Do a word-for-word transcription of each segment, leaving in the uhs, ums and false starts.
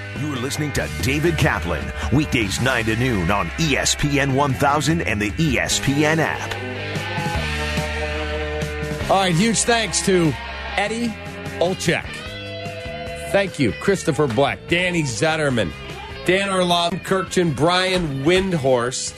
You're listening to David Kaplan, weekdays nine to noon on E S P N one thousand and the E S P N app. All right, huge thanks to Eddie Olczyk. Thank you, Christopher Black, Danny Zetterman, Dan Orlov, Kirkton, Brian Windhorst,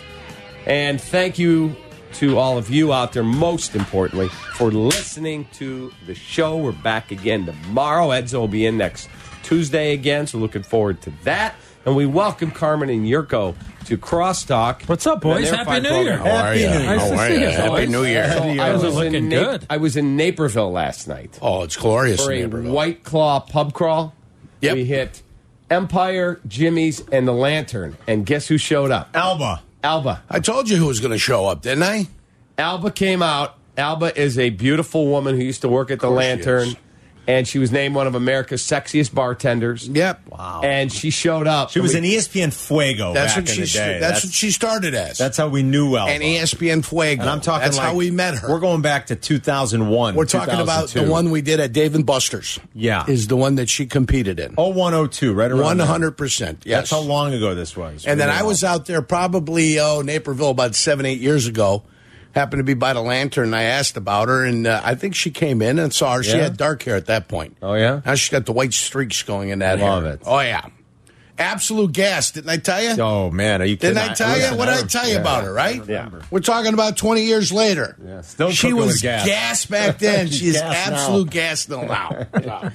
and thank you to all of you out there, most importantly, for listening to the show. We're back again tomorrow. Edzo will be in next Tuesday again, so looking forward to that. And we welcome Carmen and Yurko to Crosstalk. What's up, boys? Happy New Year. How are you? Nice to see you. Happy New Year. So I was looking in Na- good. I was in Naperville last night Oh, it's glorious for in a Naperville. White Claw pub crawl. Yep. We hit Empire, Jimmy's, and the Lantern. And guess who showed up? Alba. Alba. I told you who was going to show up, didn't I? Alba came out. Alba is a beautiful woman who used to work at the course she Lantern. is. And she was named one of America's sexiest bartenders. Yep. Wow. And she showed up. She was We- an E S P N Fuego That's back what in she. the day. That's, what she started as. That's how we knew Alba. and E S P N Fuego. And I'm talking That's like, how we met her. We're going back to two thousand one. We're talking about the one we did at Dave and Buster's. Yeah. is the one that she competed in. oh one oh two, right around One there. hundred percent. Yes. That's how long ago this was. And then We I know. was out there probably oh Naperville about seven eight years ago. Happened to be by the Lantern, and I asked about her, and uh, I think she came in and saw her. She Yeah? had dark hair at that point. Oh, yeah? Now she's got the white streaks going in that Love hair. it. Oh yeah, absolute gas. Didn't I tell you? Oh, man. Are you kidding? Didn't I tell listen, you? What did I re- tell you yeah, about her, right? I remember. We're talking about twenty years later. Yeah, still she cooking was with gas. back then. She's She is gas now. absolute gas now. now.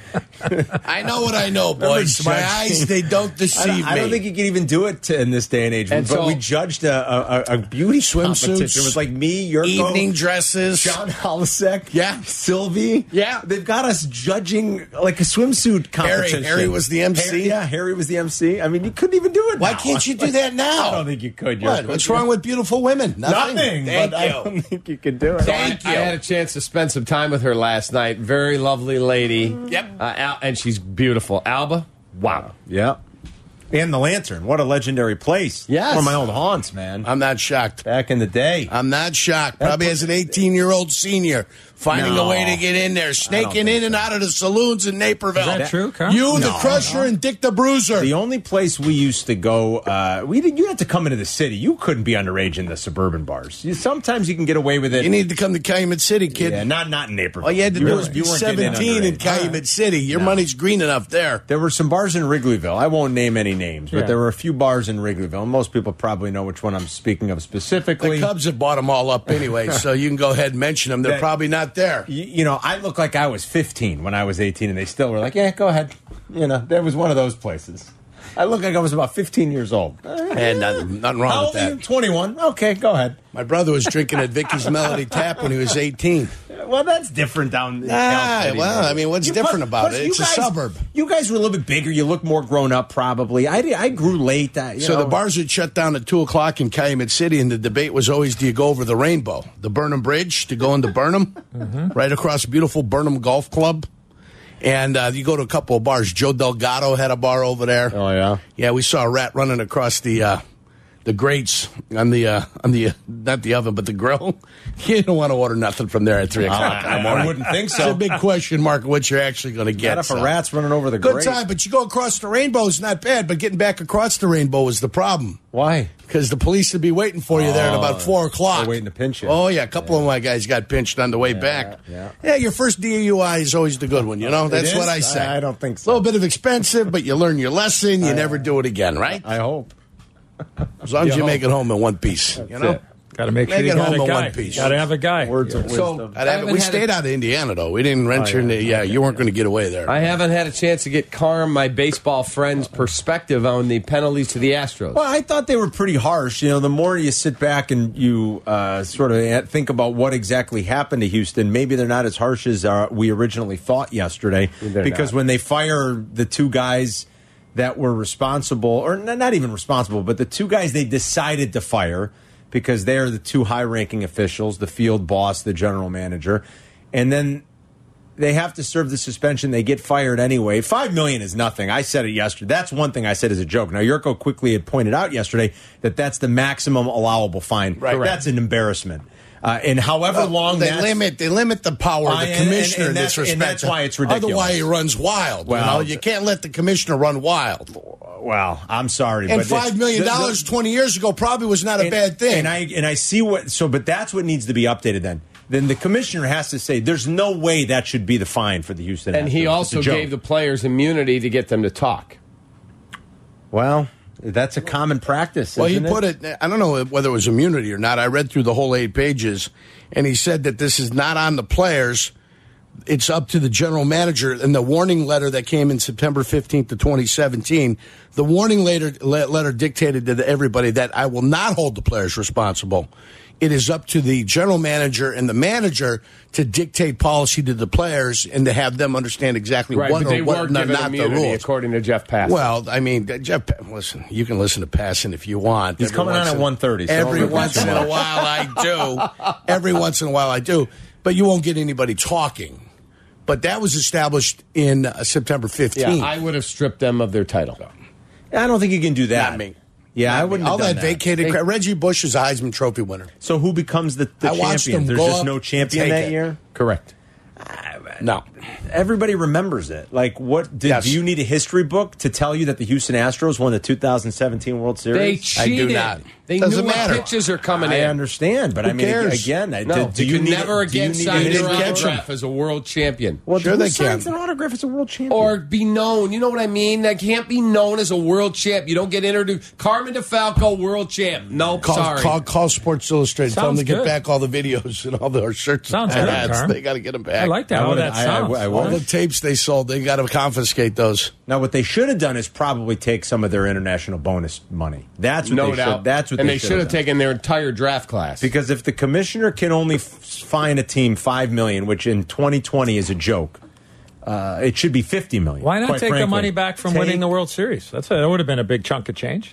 I know what I know, boys. My judging- eyes, they don't I deceive don't, me. I don't think you can even do it to, in this day and age. And but so- we judged a, a, a beauty Swimsuits, competition. It was like me, your evening dresses. John Holisek, Yeah. Sylvie. Yeah. They've got us judging like a swimsuit competition. Harry was the M C? Harry, yeah, Harry was the M C. I mean, you couldn't even do it Why now. can't you do that now? I don't think you could. What? Yurko. What's wrong with beautiful women? Nothing. Nothing. Thank but you. I don't think you could do it. Thank I you. had a chance to spend some time with her last night. Very lovely lady. Yep. Uh, Al- and she's beautiful. Alba, wow. Yeah. And the Lantern. What a legendary place. Yes. One of my old haunts, man. I'm not shocked. Back in the day. I'm not shocked. Probably as an eighteen-year-old senior, finding No. a way to get in there, snaking think in and out of the saloons in Naperville. Is that true, Carl? You, the No, Crusher, and Dick the Bruiser. The only place we used to go, uh, we did, you had to come into the city. You couldn't be underage in the suburban bars. You, sometimes you can get away with it. You need to come to Calumet City, kid. yeah, not not in Naperville. All you had to You do were- was be you weren't getting in seventeen in underage. Calumet City. Your money's green enough there. There were some bars in Wrigleyville. I won't name any names, but Yeah. there were a few bars in Wrigleyville. Most people probably know which one I'm speaking of The specifically. Cubs have bought them all up anyway, so you can go ahead and mention them. They're That- probably not there. you, you know, I look like I was fifteen when I was eighteen, and they still were like, "Yeah, go ahead." You know, that was one of those places. I look like I was about fifteen years old. And nothing, nothing wrong How with old are you? that. twenty-one. Okay, go ahead. My brother was drinking at Vicky's Melody Tap when he was eighteen. Well, that's different down in Ah, Cal City, well, man. I mean, what's You- different plus- about plus it? you It's a guys- suburb. You guys were a little bit bigger. You look more grown up, probably. I, I grew late. Uh, you So know. the bars would shut down at two o'clock in Calumet City, and the debate was always, do you go over the rainbow? The Burnham Bridge to go into Burnham, right across beautiful Burnham Golf Club. And uh, you go to a couple of bars. Joe Delgado had a bar over there. Oh, yeah? Yeah, we saw a rat running across the uh, the grates on the, uh, on the uh, not the oven, but the grill. You don't want to order nothing from there at three o'clock in the I, morning. I wouldn't think It's so. a big question mark of what you're actually going to get. Not if so. a rat's running over the Good grate. time, but you go across the rainbow is not bad, but getting back across the rainbow is the problem. Why? Because the police would be waiting for you there at about four o'clock. they're waiting to pinch you. Oh, yeah. A couple of my guys got pinched on the way back. yeah. Yeah, your first D U I is always the good one, you know? That's is? what I say. I don't think A so. little bit of expensive, but you learn your lesson. You never do it again, right? I hope. As long as You you make hope. it home in one piece. You know? it. Got to make sure Make you it got home a in guy. one piece. Got to have a guy. Words of So- wisdom. I'd have it- haven't we had stayed a- out of Indiana, though. We didn't venture into, yeah, you weren't going to get away there. I haven't had a chance to get Carm, my baseball friend's perspective on the penalties to the Astros. Well, I thought they were pretty harsh. You know, the more you sit back and you uh, sort of think about what exactly happened to Houston, maybe they're not as harsh as uh, we originally thought yesterday. They're because not. when they fire the two guys that were responsible, or n- not even responsible, but the two guys they decided to fire because they are the two high-ranking officials, the field boss, the general manager, and then they have to serve the suspension. They get fired anyway. Five million is nothing. I said it yesterday. That's one thing I said as a joke. Now, Yurko quickly had pointed out yesterday that that's the maximum allowable fine. Right. That's an embarrassment. Uh, and however Well, long they that's, lit they limit the power of I- the and- commissioner and- and in this that's- and respect. that's why it's ridiculous. Otherwise, he runs wild. Well, you know, you can't let the commissioner run wild. Well, I'm sorry, And but five million dollars the- the- twenty years ago probably was not a and, bad thing. And I and I see what so, but that's what needs to be updated. Then, then the commissioner has to say there's no way that should be the fine for the Houston. And Astros. he It's also a joke. gave the players immunity to get them to talk. Well, that's a common practice. Well, he isn't put it, I don't know whether it was immunity or not. I read through the whole eight pages, and he said that this is not on the players. It's up to the general manager. And the warning letter that came in September fifteenth of twenty seventeen, the warning letter, letter dictated to everybody that I will not hold the players responsible. It is up to the general manager and the manager to dictate policy to the players and to have them understand exactly Right, what but they or what were are given not the immunity, rules. according to Jeff Passan. Well, I mean, Jeff, listen, you can listen to Passan if you want. He's Every coming on once at in- one thirty, so Every don't once in listen. a while I do. Every once in a while I do. But you won't get anybody talking. But that was established in uh, September fifteenth. yeah, I would have stripped them of their title. I don't think you can do that. Not me. Yeah, Not I me. wouldn't. All have done that vacated. They- Reggie Bush is a Heisman Trophy winner. So who becomes the, the I watched champion? them There's go just up no and champion take that it. year. Correct. No. Everybody remembers it. Like, what? Did, Yes. Do you need a history book to tell you that the Houston Astros won the two thousand seventeen World They Series? I do cheated. not. They Doesn't knew matter. what pitches are coming I in. understand, but Who I mean, cares? again, I- No, do, do you, you can need never do you again need sign They your didn't catch him. autograph as a world champion. Well, Sure who they signs can. an autograph as a world champion? Or be known. You know what I mean? That can't be known as a world champ. You don't get introduced. Carmen DeFalco, world champ. Nope, Call, sorry. call, call Sports Illustrated. Tell them Sounds to get good. back all the videos and all the shirts. Sounds and good, hats. Carm. They got to get them back. I like that. I How would- that I- I sounds. would- I would. All the tapes they sold, they got to confiscate those. Now, what they should have done is probably take some of their international bonus money. That's what no they doubt. should. That's what and they, they should have done. taken their entire draft class. Because if the commissioner can only f- fine a team five million, which in twenty twenty is a joke, uh, it should be fifty million. Why not quite take the frankly. money back from Take winning the World Series? That's a, that would have been a big chunk of change.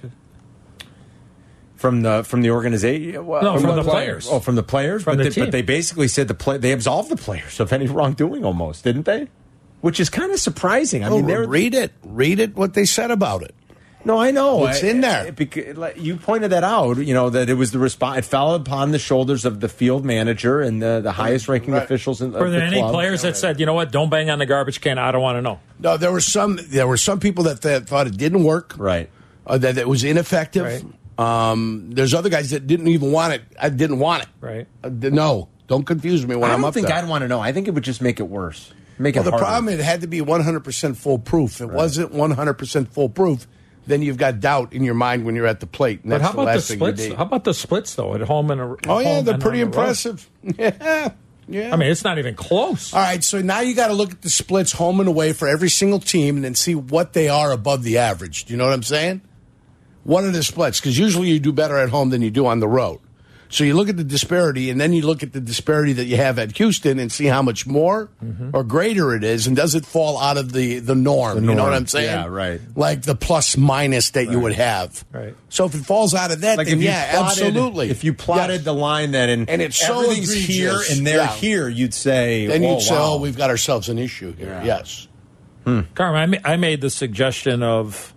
from the from the organization? Well, No, from what- the players. Oh, from the players. From but, the they, team. but they basically said the play, they absolved the players of any wrongdoing, almost, didn't they? Which is kind of surprising. I mean, Oh, they're read it. Read it. What they said about it. No, I know It's I- in there. I- because, like, you pointed that out. You know that it was the response. It fell upon the shoulders of the field manager and the, the highest ranking Right. officials in Were of there the any club. players that said, you know what, don't bang on the garbage can? I don't want to know. No, there were some. There were some people that, that thought it didn't work. Right. Uh, that it was ineffective. Right. Um, there's other guys that didn't even want it. I didn't want it. Right. Uh, no, don't confuse me when I I'm don't up think there. I'd want to know. I think it would just make it worse. Make well, it the harder. problem is it had to be one hundred percent foolproof. If it wasn't one hundred percent foolproof, then you've got doubt in your mind when you're at the plate. And But that's how about the last thing you splits? need. How about the splits though? At home and a, Oh yeah, home they're and pretty on the road? impressive. Yeah, yeah. I mean, it's not even close. All right, so now you got to look at the splits home and away for every single team and then see what they are above the average. Do you know what I'm saying? What are the splits? Because usually you do better at home than you do on the road. So you look at the disparity, and then you look at the disparity that you have at Houston and see how much more Mm-hmm. or greater it is, and does it fall out of the, the norm? The You know what norm. I'm saying? Yeah, right. Like the plus minus that you would have. Right. So if it falls out of that, Like then if you yeah, plotted, absolutely. If you plotted Yes. the line that in And it's so everything's egregious. here and they're Yeah. here, you'd say, then "Whoa, you'd say, wow." oh, we've got ourselves an issue here. Yes. Carmen, I, ma- I made the suggestion of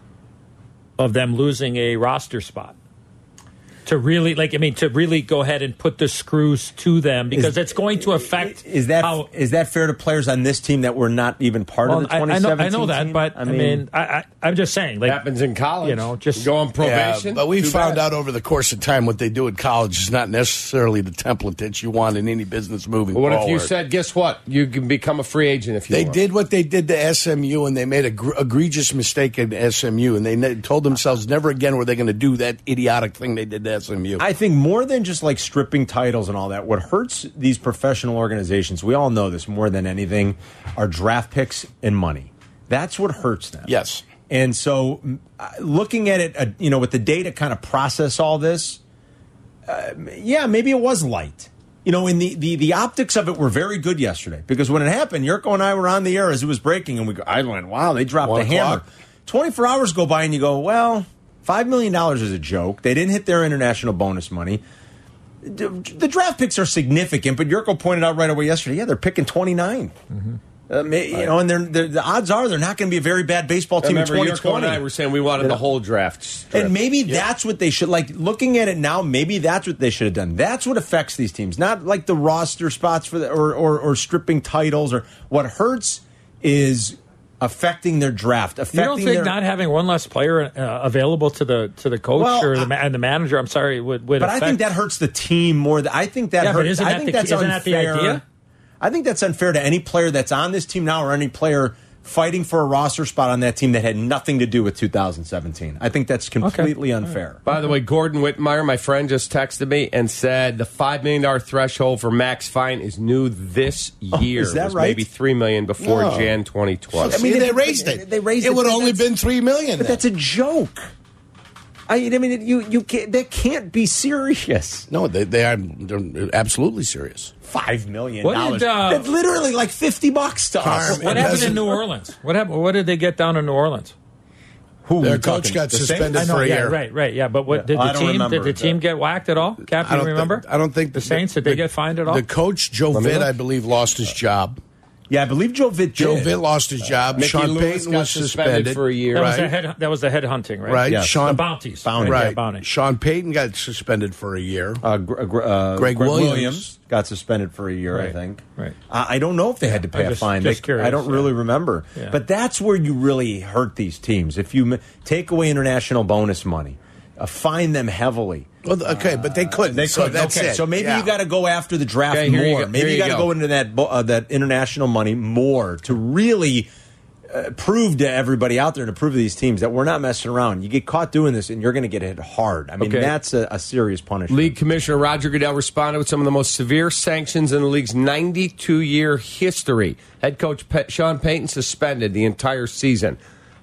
of them losing a roster spot to really, like, I mean, to really go ahead and put the screws to them because Is- it's going to affect Is that how. is that fair to players on this team that were not even part Well, of the I, twenty I know, seventeen I know that, team? but I mean, I, I, I'm just saying, like, happens in college. You know, just- You go on probation. Yeah, but we Too found bad. out over the course of time what they do at college is not necessarily the template that you want in any business moving But what forward. if you said, guess what? You can become a free agent if you They want. did what they did to S M U, and they made a gr- egregious mistake at S M U, and they ne- told themselves never again were they going to do that idiotic thing they did to S M U. I think more than just like stripping titles and all that, what hurts these professional organizations, we all know this more than anything, are draft picks and money. That's what hurts them. Yes. And so m- uh, looking at it, uh, you know, with the data kind of process all this, uh, yeah, maybe it was light. You know, in the, the, the optics of it were very good yesterday because when it happened, Yurko and I were on the air as it was breaking, and we go, I went, wow, they dropped One the hammer. o'clock. twenty-four hours go by, and you go, well, five million dollars is a joke. They didn't hit their international bonus money. The draft picks are significant, but Yurko pointed out right away yesterday, yeah, they're picking twenty-nine. Mm-hmm. Uh, may, you know, and they're, they're, the odds are they're not going to be a very bad baseball team Remember, in twenty Yurko twenty. and I were saying we wanted You know? the whole draft strip. And maybe that's what they should, like, looking at it now, maybe that's what they should have done. That's what affects these teams, not like the roster spots for the, or, or, or stripping titles. Or what hurts is affecting their draft. Affecting You don't think their, not having one less player uh, available to the to the coach Well, or the, I- ma- and the manager? I'm sorry, would would. But affect, I think that hurts the team more. Than, I think that Yeah, but hurts. isn't I that think the- that's isn't that the unfair. idea? I think that's unfair to any player that's on this team now or any player fighting for a roster spot on that team that had nothing to do with two thousand seventeen. I think that's completely unfair. By the way, Gordon Whitmire, my friend, just texted me and said the five million dollars threshold for max fine is new this year. Oh, is that it was right? Maybe three million dollars before No. January twenty twenty. I mean, they- they raised they- it. they raised it it, would but only that's- been three million. But then. that's a joke. I, I mean, you you can't, that can't be serious. No, they, they are they're absolutely serious. Five million What dollars. did, uh, That's literally like fifty bucks to us. Carm, what it happened doesn't- in New Orleans? What happened? What did they get down in New Orleans? Who Their we coach talking? got The Saints? suspended I know, for a yeah, year. right, right, yeah. But what Yeah. did the I don't team? remember Did the team that. get whacked at all? Cap, I you don't remember? Think, I don't think the Saints did they get fined at all? The coach Joe me Vitt, look. I believe, lost his job. Yeah, I believe Joe Vitt. Joe did. Vitt lost his job. Mickey Sean Lewis Payton got was suspended suspended for a year. that was the Right, head. That was the head hunting, right? right. Yes. Sean The bounties. Bounty. Right. Yeah, bounty. Sean Payton got suspended for a year. Uh, Gr- Gr- uh, Greg Greg Williams. Williams. got suspended for a year, I Right. think. Right. Uh, I don't know if they had to pay I'm a just- fine. just They- curious, I don't yeah. really remember. Yeah. But that's where you really hurt these teams. If you m- take away international bonus money, uh, fine them heavily. Well, okay, but they couldn't. They so could. that's okay, it. so maybe Yeah. you got to go after the draft Okay, here you more. go. Maybe Here you you got to go. go into that bo- uh, that international money more to really uh, prove to everybody out there, to prove to these teams that we're not messing around. You get caught doing this, and you're going to get hit hard. I mean, Okay. that's a, a serious punishment. League Commissioner Roger Goodell responded with some of the most severe sanctions in the league's ninety-two year history. Head coach Pe- Sean Payton suspended the entire season.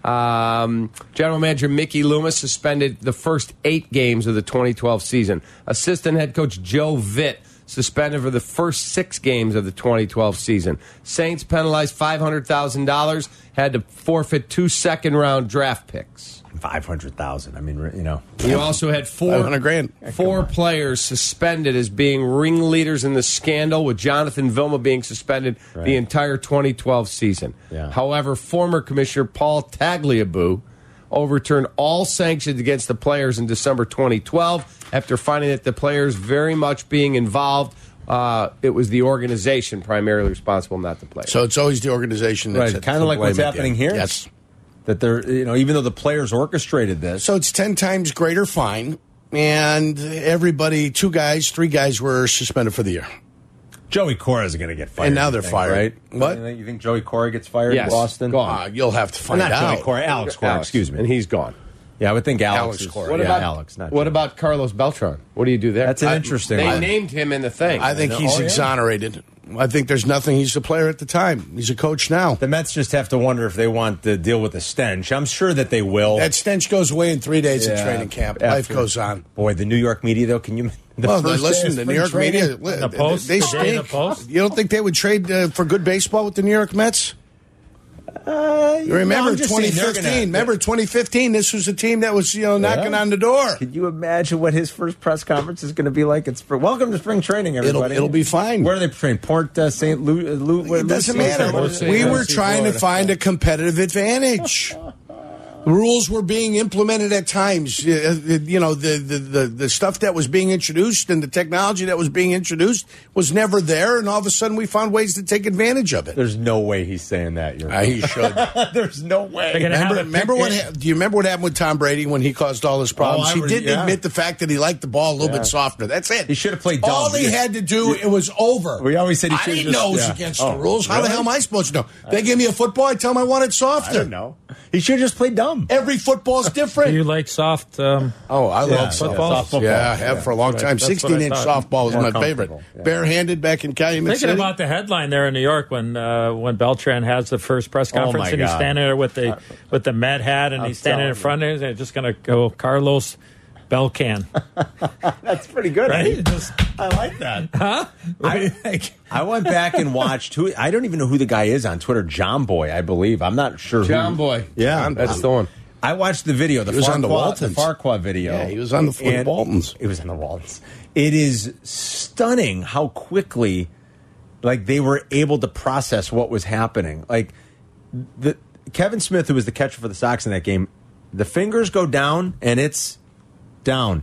Um, General Manager Mickey Loomis suspended the first eight games of the twenty twelve season. Assistant head coach Joe Vitt suspended for the first six games of the twenty twelve season. Saints penalized five hundred thousand dollars, had to forfeit two second round draft picks. Five hundred thousand. I mean, you know, You also had four five hundred grand. four players suspended as being ringleaders in the scandal, with Jonathan Vilma being suspended Right. the entire twenty twelve season. Yeah. However, former Commissioner Paul Tagliabue overturned all sanctions against the players in December twenty twelve after finding that the players very much being involved. Uh, it was the organization primarily responsible, not the players. So it's always the organization that's Right, at kinda the like what's blame at the happening end. here. Yes. that they're, you know, even though the players orchestrated this. So it's ten times greater fine, and everybody, two guys, three guys were suspended for the year. Joey Cora is going to get fired. And now you they're think, fired. right? What? You think, you think Joey Cora gets fired Yes, in Boston? gone. Uh, you'll have to find Not out. Joey Cora, Alex Cora, Alex, excuse me. and he's gone. Yeah, I would think Alex, Alex is Cora. What yeah, about Alex? Not what Joey. about Carlos Beltran? What do you do there? That's an I- interesting They one. named him in the thing. I think Oh, he's yeah? exonerated. I think there's nothing. He's a player at the time. He's a coach now. The Mets just have to wonder if they want to deal with the stench. I'm sure that they will. That stench goes away in three days at Yeah, training camp. after- Life goes on. Boy, the New York media, though, can you? The Well, first day listen, of the New spring York training? media, The Post? they The day of stink. the Post? You don't think they would trade uh, for good baseball with the New York Mets? Uh, You remember no, I'm just saying twenty they're fifteen? gonna- remember twenty fifteen? This was a team that was, you know, knocking Yeah. on the door. Can you imagine what his first press conference is going to be like? It's for welcome to spring training, It'll, everybody. it'll be fine. Where are they training? Port uh, Saint Louis. Lou, It doesn't Louis- matter. Lucy, We were Lucy, trying to Florida. find a competitive advantage. Rules were being implemented at times. Uh, You know, the, the, the, the stuff that was being introduced and the technology that was being introduced was never there, and all of a sudden we found ways to take advantage of it. There's no way he's saying that. You're Uh, he should. There's no way. They're gonna Remember, have it remember picked what? in. Ha- do you remember what happened with Tom Brady when he caused all his problems? Oh, I he re- didn't yeah. admit the fact that he liked the ball a little Yeah. bit softer. That's it. He should have played All dumb. he had to do, it was over. We always said he I should didn't just- know it was yeah. against Oh, the rules. How the really? hell am I supposed to know? They gave me a football. I tell them I want it softer. I don't know. He should have just played dumb. Every football's different. Do you like soft? Um, Oh, I Yeah, love football? softball. Soft football. Yeah, I have Yeah. for a long That's time. what I sixteen-inch thought. softball was More my favorite. comfortable, yeah. Barehanded back in Calumet Thinking City. about the headline there in New York when uh, when Beltran has the first press Oh, conference my and he's God. standing there with the with the Met hat and I'm he's standing in telling front of him and just going to go Carlos Belcan. That's pretty good, Right? Just- I like that. Huh? I, I went back and watched who I don't even know who the guy is on Twitter. John Boy, I believe. I'm not sure. John who. Boy. Yeah, That's the one. I watched the video. The He was Farquaad, on the Waltons. the Farquaad video. Yeah, he was on the Flint And- Waltons. It was on the Waltons. It is stunning how quickly, like they were able to process what was happening. Like the Kevin Smith, who was the catcher for the Sox in that game, the fingers go down and it's down.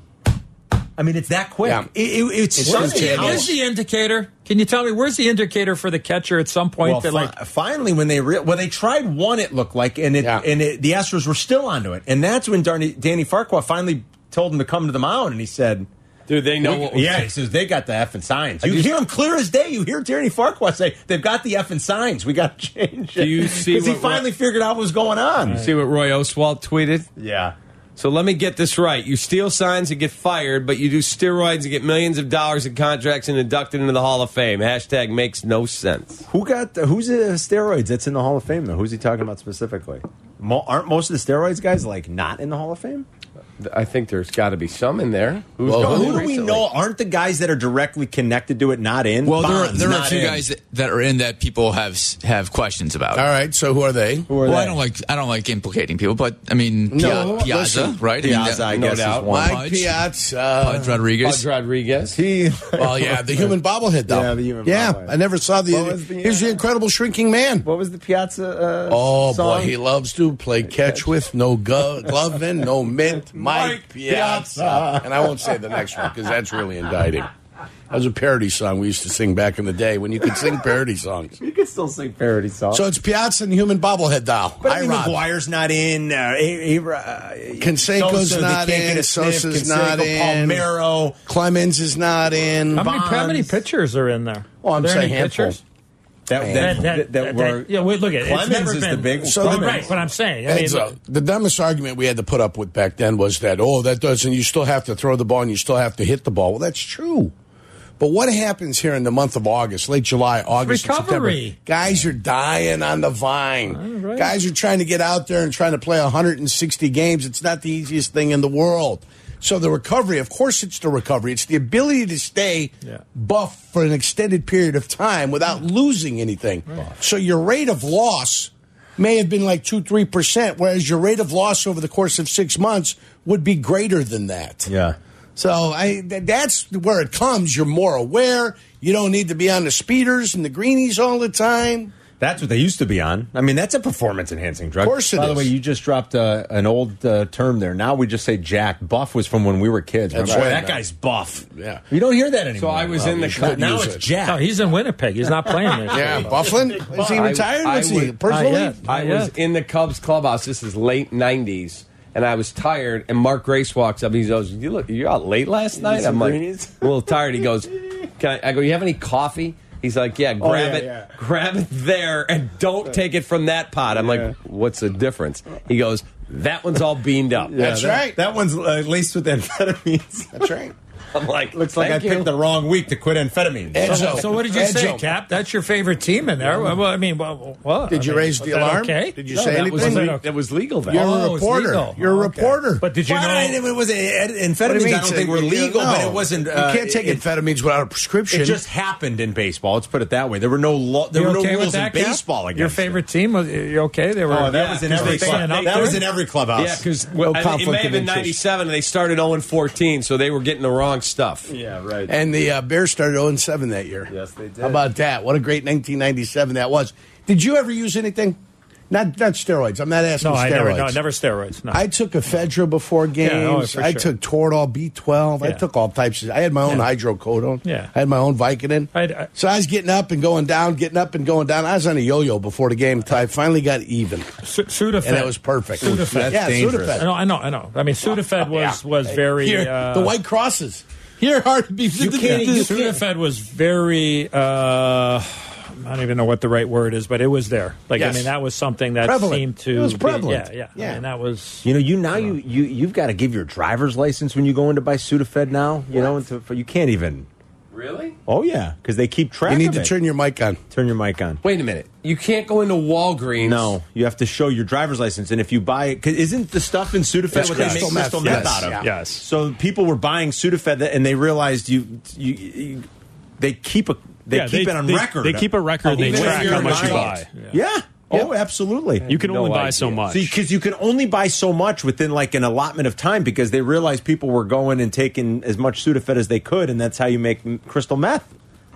I mean, it's that quick. Yeah. It, it, it's It's something instantaneous. else. Where's the indicator? Can you tell me where's the indicator for the catcher at some point? Well, that, fi- like, finally, when they re- well, they tried one, it looked like, and it, Yeah. and it, the Astros were still onto it, and that's when Danny, Danny Farquhar finally told him to come to the mound, and he said, Dude, they know what was "Yeah," he says they got the effing signs. You hear them clear as day. You hear Danny Farquhar say, "They've got the effing signs. We got to change it." Do you see Because he what- finally figured out what was going on. See what Roy Oswalt tweeted? Yeah. So let me get this right. You steal signs and get fired, but you do steroids and get millions of dollars in contracts and inducted into the Hall of Fame. Hashtag makes no sense. Who got the, who's the steroids that's in the Hall of Fame though? Who's he talking about specifically? Mo, aren't most of the steroids guys like not in the Hall of Fame? I think there's got to be some in there. Who's Well, gone Who in do we recently? know? Aren't the guys that are directly connected to it not in? Well, there are, Bonds, there are a not few in. guys that, that are in that people have have questions about. All right, so who are they? Who are well, they? I don't like I don't like implicating people, but I mean, No, Pia- Piazza, listen, right? I mean, Piazza, I no guess, doubt. is one. Mike Pudge. Piazza. Pudge Rodriguez. Pudge Rodriguez. He, Well, yeah, the human bobblehead, though. Yeah, the human Yeah, bobblehead. I never saw the. What was the, Here's the uh, incredible shrinking man. what was the Piazza? Uh, Oh song? boy, he loves to play catch with no go- gloving, no mitt. Mike, Mike Piazza. And I won't say the next one because that's really indicting. That was a parody song we used to sing back in the day when you could sing parody songs. You can still sing parody songs. So it's Piazza and human bobblehead doll. but I mean, Rod. McGuire's not in. Uh, A- A- uh, Canseco's Sosa, they not can't in, get a sniff. Sosa's Canseco, not in. Palmeiro. Clemens is not in. how many, how many Bonds. pitchers are in there? Well, I'm Are there saying any handful. pitchers? That, Man. that, That, that, that, were. that, yeah, wait, look at it. It's Clemens never is been, the big- So Well, the- right, what I'm saying. I mean, Enzo, the dumbest argument we had to put up with back then was that, oh, that doesn't, you still have to throw the ball and you still have to hit the ball. Well, that's true. But what happens here in the month of August, late July, August, and September? recovery. Guys are dying on the vine. All right. Guys are trying to get out there and trying to play one hundred sixty games. It's not the easiest thing in the world. So the recovery, of course, it's the recovery. It's the ability to stay Yeah. buff for an extended period of time without losing anything. So your rate of loss may have been like two, three percent, whereas your rate of loss over the course of six months would be greater than that. Yeah. So I, th- that's where it comes. You're more aware. You don't need to be on the speeders and the greenies all the time. That's what they used to be on. I mean, that's a performance-enhancing drug. Of course it By the is. way, you just dropped uh, an old uh, term there. Now we just say Jack. Buff was from when we were kids. That's Remember? Boy, right. that guy's buff. Yeah. You don't hear that anymore. So I was Well, in the you should club. now use it's it. Jack. no, he's in Winnipeg. He's not playing this Yeah, year. Bufflin? Is he I- retired? I What's he, would- personally? Not yet. I Not was yet. in the Cubs clubhouse. This is late nineties, and I was tired. And Mark Grace walks up. And he goes, "You look, you're out late last night." some I'm like, greenies? a little tired. He goes, "Can I?" I go, "You have any coffee?" He's like, "Yeah, grab Oh, yeah, it, yeah. grab it there, and don't take it from that pot." I'm like, "What's the difference?" He goes, "That one's all beaned up." That's that, right. That one's uh, laced with amphetamines. That's right. I'm like, Looks like I "Thank you." picked the wrong week to quit amphetamines. Enzo. So what did you say, Enzo. Cap? That's your favorite team in there. Well, I mean, well, what? Did I you mean, raise was the that alarm? Okay. Did you No, say that was, anything? le- that was legal then. You're Oh, a it was reporter. legal. You're a Oh, okay. reporter. But did you Well, know? I- it was a, What do you amphetamines. mean? I don't think were legal, No. but it wasn't. Uh, you can't take it, amphetamines without a prescription. It just happened in baseball. Let's put it that way. There were no law. There You were no okay with rules in that, Cap? baseball against Your it. favorite team? Was you okay? They were. Oh, that was in Yeah, every they club. stand up That there? was in every clubhouse. Yeah, because No it may conflict have of been interest. ninety-seven, and they started oh and fourteen, so they were getting the wrong stuff. yeah, right. And the uh, Bears started oh and seven that year. Yes, they did. How about that? What a great nineteen ninety-seven that was. Did you ever use anything? Not not steroids. I'm not asking No, I steroids. never. No, never steroids. No. I took ephedra before games. Yeah, oh, for I sure. took Toradol, B twelve. I Yeah. took all types of. I had my own Yeah. hydrocodone. Yeah. I had my own Vicodin. I'd- I- so I was getting up and going down, getting up and going down. I was on a yo-yo before the game until I finally got even, Su- Sudafed. and that was perfect. Sudafed. That's yeah, dangerous. I Sudafed. know. I know. I know. I mean, Sudafed was was very. Here, uh, the white crosses. Here are to be. You can't- you can't- Sudafed was very. Uh, I don't even know what the right word is, but it was there. Like Yes. I mean, that was something that Prevalent. seemed to. It was be- prevalent. yeah, yeah. Yeah. I mean, that was. You know, you now you you you've got to give your driver's license when you go in to buy Sudafed now. You know, into, for, you can't even. Really? Oh yeah, because they keep track. You need of to it. turn your mic on. turn your mic on. Wait a minute. You can't go into Walgreens. No, you have to show your driver's license, and if you buy it, cause isn't the stuff in Sudafed That's what they crystal make meth, crystal meth yes. out of? Yeah. Yes. So people were buying Sudafed, that- and they realized you, you, you they keep a they Yeah, keep they- it on they- record. they keep a record, they Even if track you're how much you buying buy. it. Yeah. Oh, absolutely. You can No only buy idea. so much. because you can only buy so much within like an allotment of time because they realized people were going and taking as much Sudafed as they could, and that's how you make m- crystal meth.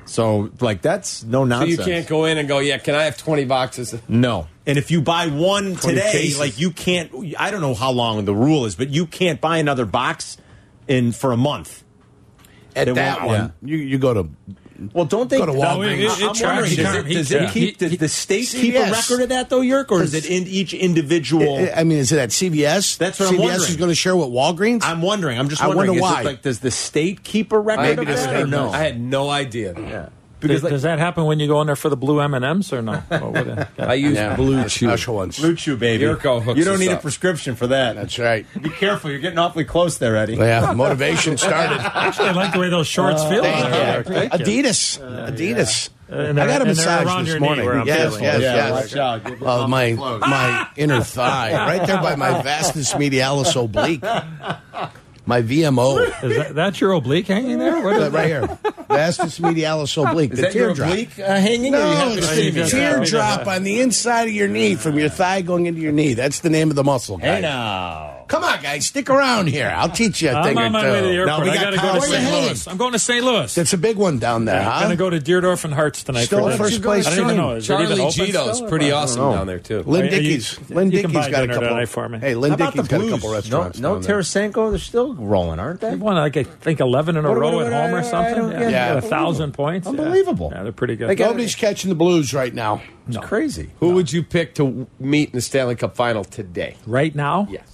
So, like, that's no So nonsense. you can't go in and go, yeah, can I have twenty boxes? No. And if you buy one today, cases. like, you can't, I don't know how long the rule is, but you can't buy another box in for a month. At They that won't- one, you, you go to Well, don't they? Go to No, Walgreens. it- it- I'm I'm tracks wondering, you. does it, He- does it yeah. keep, does He- the state C keep V a S. record of that, though, Yerk? Or is it in each individual? I mean, is it at C V S? That's what I'm C V S wondering. is going to share with Walgreens? I'm wondering. I'm just I wondering. wonder is why. It like, does the state keep a record Maybe of the that state or no? I had no idea. Yeah. Does, Because like, does that happen when you go in there for the blue M and M's or no? What would it- I use Yeah, Blue the Chew. special ones. Blue Chew, baby. Yurko hooks you don't us need a up. prescription for that. That's right. Be careful. You're getting awfully close there, Eddie. Yeah, motivation started. Actually, I like the way those shorts feel. Thank on you. her. Thank you. Adidas. Adidas. And I they're- got a and they're massage around this your knee morning. where I'm Yes, feeling. yes, Yeah, yes. watch out. Get Well, awfully my close. my inner thigh, right there by my vastus medialis oblique, my V M O, Is that, that's your oblique hanging there? What is That right here, vastus medialis oblique. Is the that your teardrop. oblique uh, hanging? or you No, have to it's see the me? teardrop on the inside of your knee from your thigh going into your knee. That's the name of the muscle, Hey guys. now. Come on, guys, stick around here. I'll teach you a I'm thing on or my way to the two. airport. Now, we I got got to go Kyle- to Where you Saint headed? Louis. I'm going to Saint Louis. That's a big one down there, I'm huh? going to go to Deerdorf and Hearts tonight. Still for first dinner. place I don't even team. know. Is it even Charlie open Gito's still? pretty I don't awesome know. down there, too. Lynn You- you- Dickey's. Lynn you can Dickey's buy got a dinner couple. tonight for me. Hey, Lynn How about Dickey's the got a Blues? couple No, restaurants. no down there. Tarasenko. They're still rolling, aren't they? They won, like, I think, eleven in a What- row what- at what- home or I- I something. don't yeah, get it. yeah, a Unbelievable. thousand points. Yeah. Unbelievable. Yeah, they're pretty good. They got- Nobody's catching the Blues right now. It's crazy. Who would you pick to meet in the Stanley Cup final today? Right now, Yes.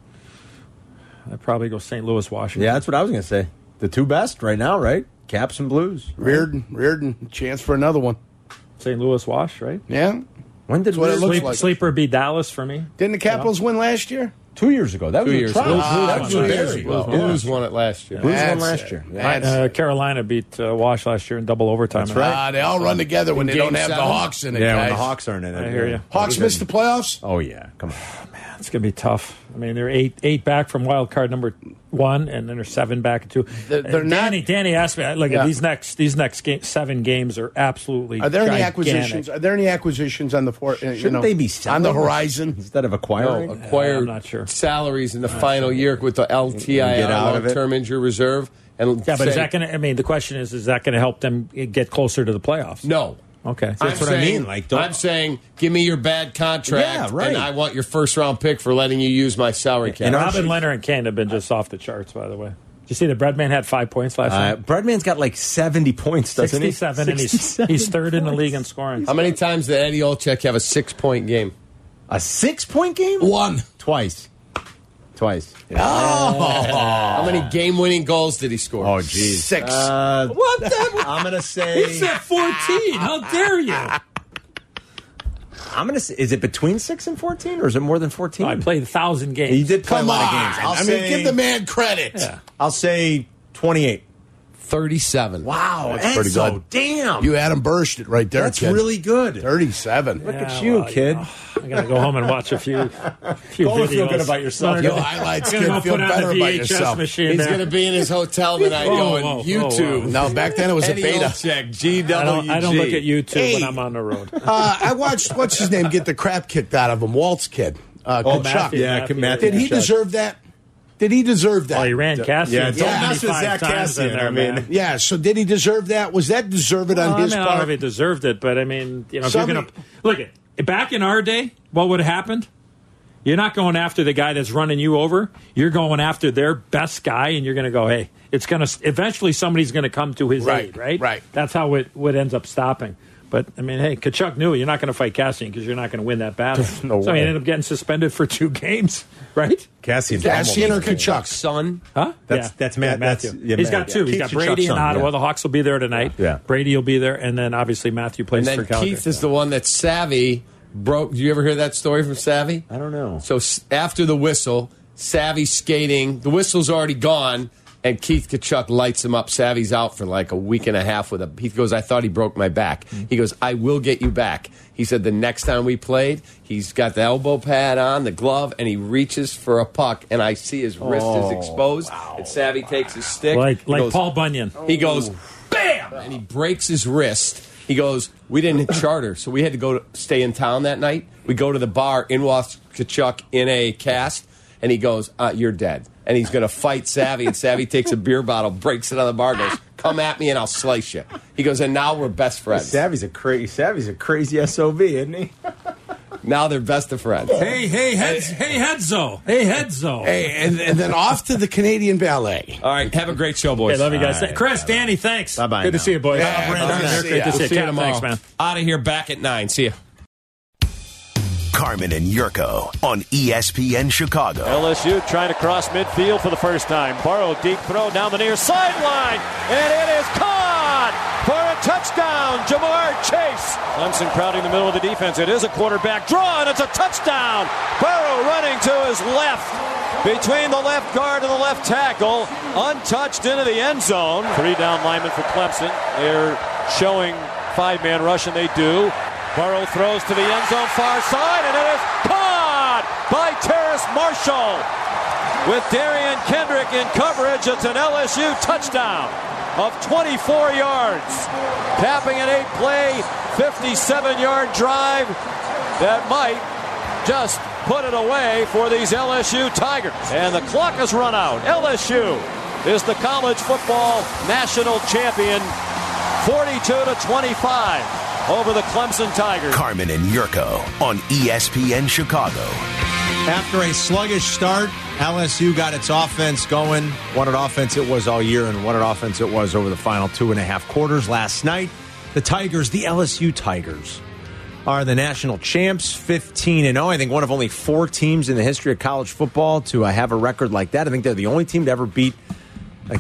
I'd probably go Saint Louis, Washington. Yeah, that's what I was going to say. The two best right now, right? Caps and Blues. Reardon, Reardon, chance for another one. Saint Louis, Wash, right? Yeah. When did what it Reardon- looks Sleep, like. Sleeper be Dallas for me. Didn't the Capitals win last year? Two years ago. That was Two a years trial. ago. Ah, that was two a years very ago. good. Blues won it last year. Blues won That's last it. year. That's Uh, it. Carolina beat uh, Wash last year in double overtime. That's right. Ah, they all run together when they Game don't have the seven? Hawks in it, Yeah, when guys. the Hawks aren't in it. I hear you. Hawks missed the playoffs? Oh, yeah. Come on. It's going to be tough. I mean, they're eight eight back from wild card number one, and then they're seven back at two. They're- they're Uh, not- Danny, Danny asked me, look, Yeah. at these next these next game, seven games are absolutely Are there any gigantic. acquisitions? Are there any acquisitions on the for, uh, you Shouldn't know, they be on selling the horizon? instead of No, acquiring? acquire I'm not sure. salaries in the final year with the L T I Get out R, of it. long-term injury reserve. And Yeah, but is say, that going to? I mean, the question is, is that going to help them get closer to the playoffs? No. Okay. That's I'm what I saying- mean, like, don't- I'm saying, give me your bad contract, Yeah, right. and I want your first round pick for letting you use my salary cap. And Robin Leonard and Kane have been just off the charts, by the way. Did you see that Breadman had five points last Uh, night? Breadman's got like seventy points, doesn't he? sixty-seven, and he's, sixty-seven he's third in the points. league in scoring. How many times did Eddie Olczyk have a six point game? A six point game? One. Twice. Twice. How many game winning goals did he score? Oh, geez. Six. Uh, What the? I'm going to say. He said fourteen. How dare you? I'm going to say. Is it between six and fourteen, or is it more than fourteen? I played a thousand games. He did play Come a lot on. of games. I'll I mean, say, give the man credit. Yeah. I'll say twenty-eight. thirty-seven. Wow, That's pretty Enzo, good. Damn. You Adam Burst it right there, That's kid. really good. thirty-seven. Look Yeah, at you, well, kid. know, I gotta go home and watch a few, few Go videos. feel good about yourself. I'm Yo, gonna- highlights, I'm gonna kid. go Feel put on better the about V H S yourself. machine He's there. going to be in his hotel tonight Whoa, going, whoa, whoa, YouTube. whoa. No, back then it was a Eddie beta. Olczyk, G W G. I don't, I don't look at YouTube Hey. when I'm on the road. Uh, I watched, what's his name, get the crap kicked out of him, Walt's kid. Uh, Oh, Kachuk. Matthew, Yeah, Matthew. Matthew. Did he Kachuk. deserve that? Did he deserve that? Well, he ran Cassian. Yeah, don't mess with seventy-five Zach times in Cassian, there, I mean. man. Yeah, so did he deserve that? Was that deserved on Well, I his mean, I don't know part? if he deserved it, but I mean, you know, if you're Somebody- gonna look at back in our day, what would have happened? You're not going after the guy that's running you over. You're going after their best guy, and you're going to go, hey, it's going to eventually somebody's going to come to his Right, aid, right? right. That's how it what ends up stopping. But I mean, hey, Kachuk knew you're not going to fight Cassian because you're not going to win that battle. No so he way. ended up getting suspended for two games, right? Cassian's Cassian or almost- Kachuk? Son. Huh? That's- that's Matt- Matthew. that's- yeah, He's Matt, got two. yeah. He's got Keith Brady Kachuk's in son, Ottawa. yeah. The Hawks will be there tonight. Yeah. Brady will be there, and then obviously Matthew plays And for then Calgary. Keith is the one that Savvy broke. Did you ever hear that story from Savvy? I don't know. So s- after the whistle, Savvy's skating. The whistle's already gone, and Keith Kachuk lights him up. Savvy's out for like a week and a half with a. He goes, I thought he broke my back. He goes, I will get you back. He said the next time we played, he's got the elbow pad on, the glove, and he reaches for a puck, and I see his wrist is exposed. And Savvy takes his stick. like He like goes- Paul Bunyan. He goes, bam, and he breaks his wrist. He goes, we didn't charter, so we had to go to, stay in town that night. We go to the bar in Kachuk in a cast, and he goes, uh, you're dead. And he's going to fight Savvy, and Savvy takes a beer bottle, breaks it on the bar, goes, come at me and I'll slice you. He goes, and now we're best friends. Savvy's a crazy, Savvy's a crazy S O B, isn't he? Now they're best of friends. Hey, hey, heads, hey, Hedzo. Hey, Hedzo. Hey, and, and then off to the Canadian Ballet. All right, have a great show, boys. Hey, love you guys. All right. Chris, Danny, thanks. Bye-bye Good to now. see you, boys. Yeah, Brandon, good to Eric, see great ya. to see We'll you. see you Cat, tomorrow. thanks, man. Out of here back at nine. See ya. Carmen and Yurko on E S P N Chicago. L S U trying to cross midfield for the first time. Burrow deep throw down the near sideline, and it is caught for a touchdown. Jamar Chase. Clemson crowding the middle of the defense. It is a quarterback draw, and it's a touchdown. Burrow running to his left, between the left guard and the left tackle, untouched into the end zone. Three down linemen for Clemson. They're showing five-man rush, and they do. Burrow throws to the end zone far side, and it is caught by Terrace Marshall. With Darian Kendrick in coverage, it's an L S U touchdown of twenty-four yards. Capping an eight-play, fifty-seven-yard drive that might just put it away for these L S U Tigers. And the clock has run out. L S U is the college football national champion, forty-two to twenty-five. Over the Clemson Tigers. Carmen and Yurko on E S P N Chicago. After a sluggish start, L S U got its offense going. What an offense it was all year, and what an offense it was over the final two and a half quarters last night. The Tigers, the L S U Tigers, are the national champs, fifteen and oh. I think one of only four teams in the history of college football to uh, have a record like that. I think they're the only team to ever beat like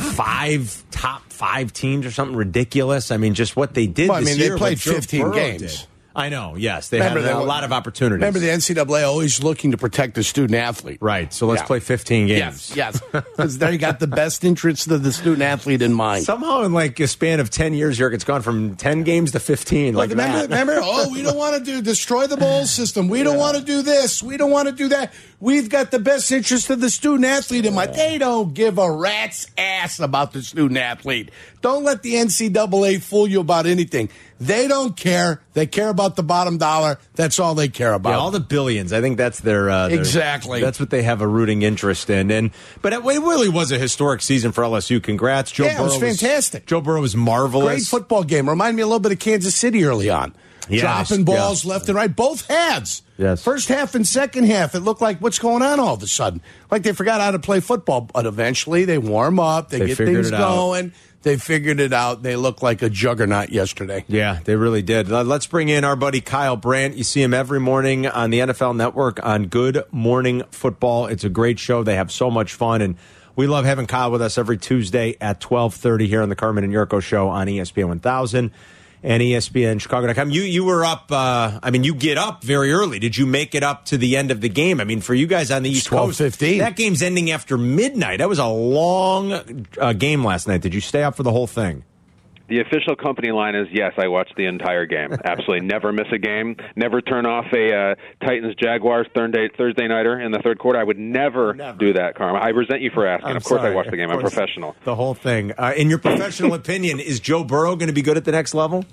five top five teams or something ridiculous. I mean, just what they did Well, I this mean, they year. played what Joe fifteen Burrow games. did. I know, yes. They Remember, had they a were- lot of opportunities. Remember, the N C double A always looking to protect the student athlete. Right, so let's Yeah. play fifteen games. Yes, yes. Because they got the best interest of the student athlete in mind. Somehow, in like a span of ten years, Eric, it's gone from ten games to fifteen. Like, Like remember, that. remember, oh, we don't want to do destroy the bowl system. We don't want to do this. We don't want to do that. We've got the best interest of the student athlete in mind. They don't give a rat's ass about the student athlete. Don't let the N C double A fool you about anything. They don't care. They care about the bottom dollar. That's all they care about. Yeah, all the billions. I think that's their, uh, their Exactly. That's what they have a rooting interest in. And but it, it really was a historic season for L S U. Congrats, Joe. Yeah, it was Burrow fantastic. Joe Burrow was marvelous. Great football game. Remind me a little bit of Kansas City early on. Yes, Dropping balls yeah. left and right. Both halves. Yes. First half and second half, it looked like what's going on all of a sudden. Like they forgot how to play football. But eventually they warm up. They, They get figured things it out. going. They figured it out. They look like a juggernaut yesterday. Yeah, they really did. Uh, Let's bring in our buddy Kyle Brandt. You see him every morning on the N F L Network on Good Morning Football. It's a great show. They have so much fun, and we love having Kyle with us every Tuesday at twelve thirty here on the Carmen and Yurko Show on E S P N one thousand and E S P N Chicago dot com. You, you were up, uh, I mean, you get up very early. Did you make it up to the end of the game? I mean, for you guys on the East twelve Coast, fifteen. that game's ending after midnight. That was a long uh, game last night. Did you stay up for the whole thing? The official company line is, yes, I watched the entire game. Absolutely never miss a game. Never turn off a uh, Titans-Jaguars Thursday, Thursday nighter in the third quarter. I would never, Never. do that, Carmen. I resent you for asking. I'm of course sorry. I watched the game. Of I'm course. professional. The whole thing. Uh, in your professional opinion, is Joe Burrow going to be good at the next level?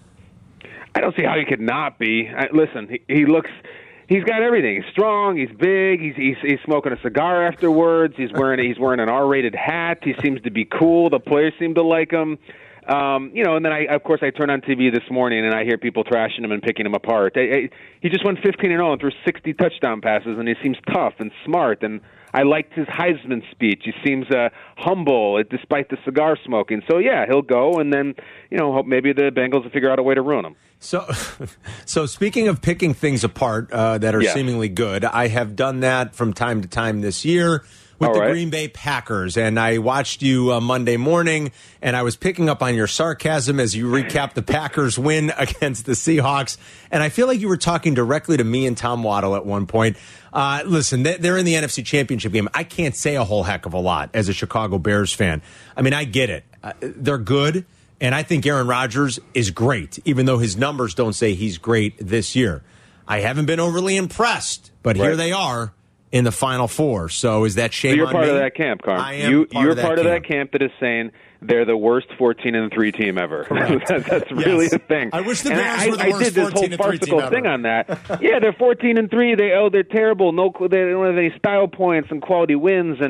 I don't see how he could not be. I, listen, he, he looks... He's got everything. He's strong. He's big. He's, he's he's smoking a cigar afterwards. He's wearing he's wearing an R-rated hat. He seems to be cool. The players seem to like him. Um, you know, and then I of course I turn on T V this morning and I hear people trashing him and picking him apart. I, I, he just went fifteen and oh and threw sixty touchdown passes, and he seems tough and smart. And I liked his Heisman speech. He seems uh, humble despite the cigar smoking. So yeah, he'll go, and then you know hope maybe the Bengals will figure out a way to ruin him. So, so speaking of picking things apart uh, that are Yeah. seemingly good, I have done that from time to time this year with All the right. Green Bay Packers. And I watched you uh, Monday morning, and I was picking up on your sarcasm as you recapped the Packers win against the Seahawks. And I feel like you were talking directly to me and Tom Waddle at one point. Uh, listen, they- they're in the N F C Championship game. I can't say a whole heck of a lot as a Chicago Bears fan. I mean, I get it. Uh, they're good. And I think Aaron Rodgers is great, even though his numbers don't say he's great this year. I haven't been overly impressed, but here Right. they are in the Final Four. So is that shame So you're on part me? of that camp, Carm. I am you, part you're of that part of camp. that camp that is saying they're the worst fourteen and three team ever. that, that's really Yes. the thing. I wish the And Bears I, were the I worst did this whole fourteen and three team farcical thing ever. on that. Yeah, they're fourteen and three. They oh, they're terrible. No, they don't have any style points and quality wins. And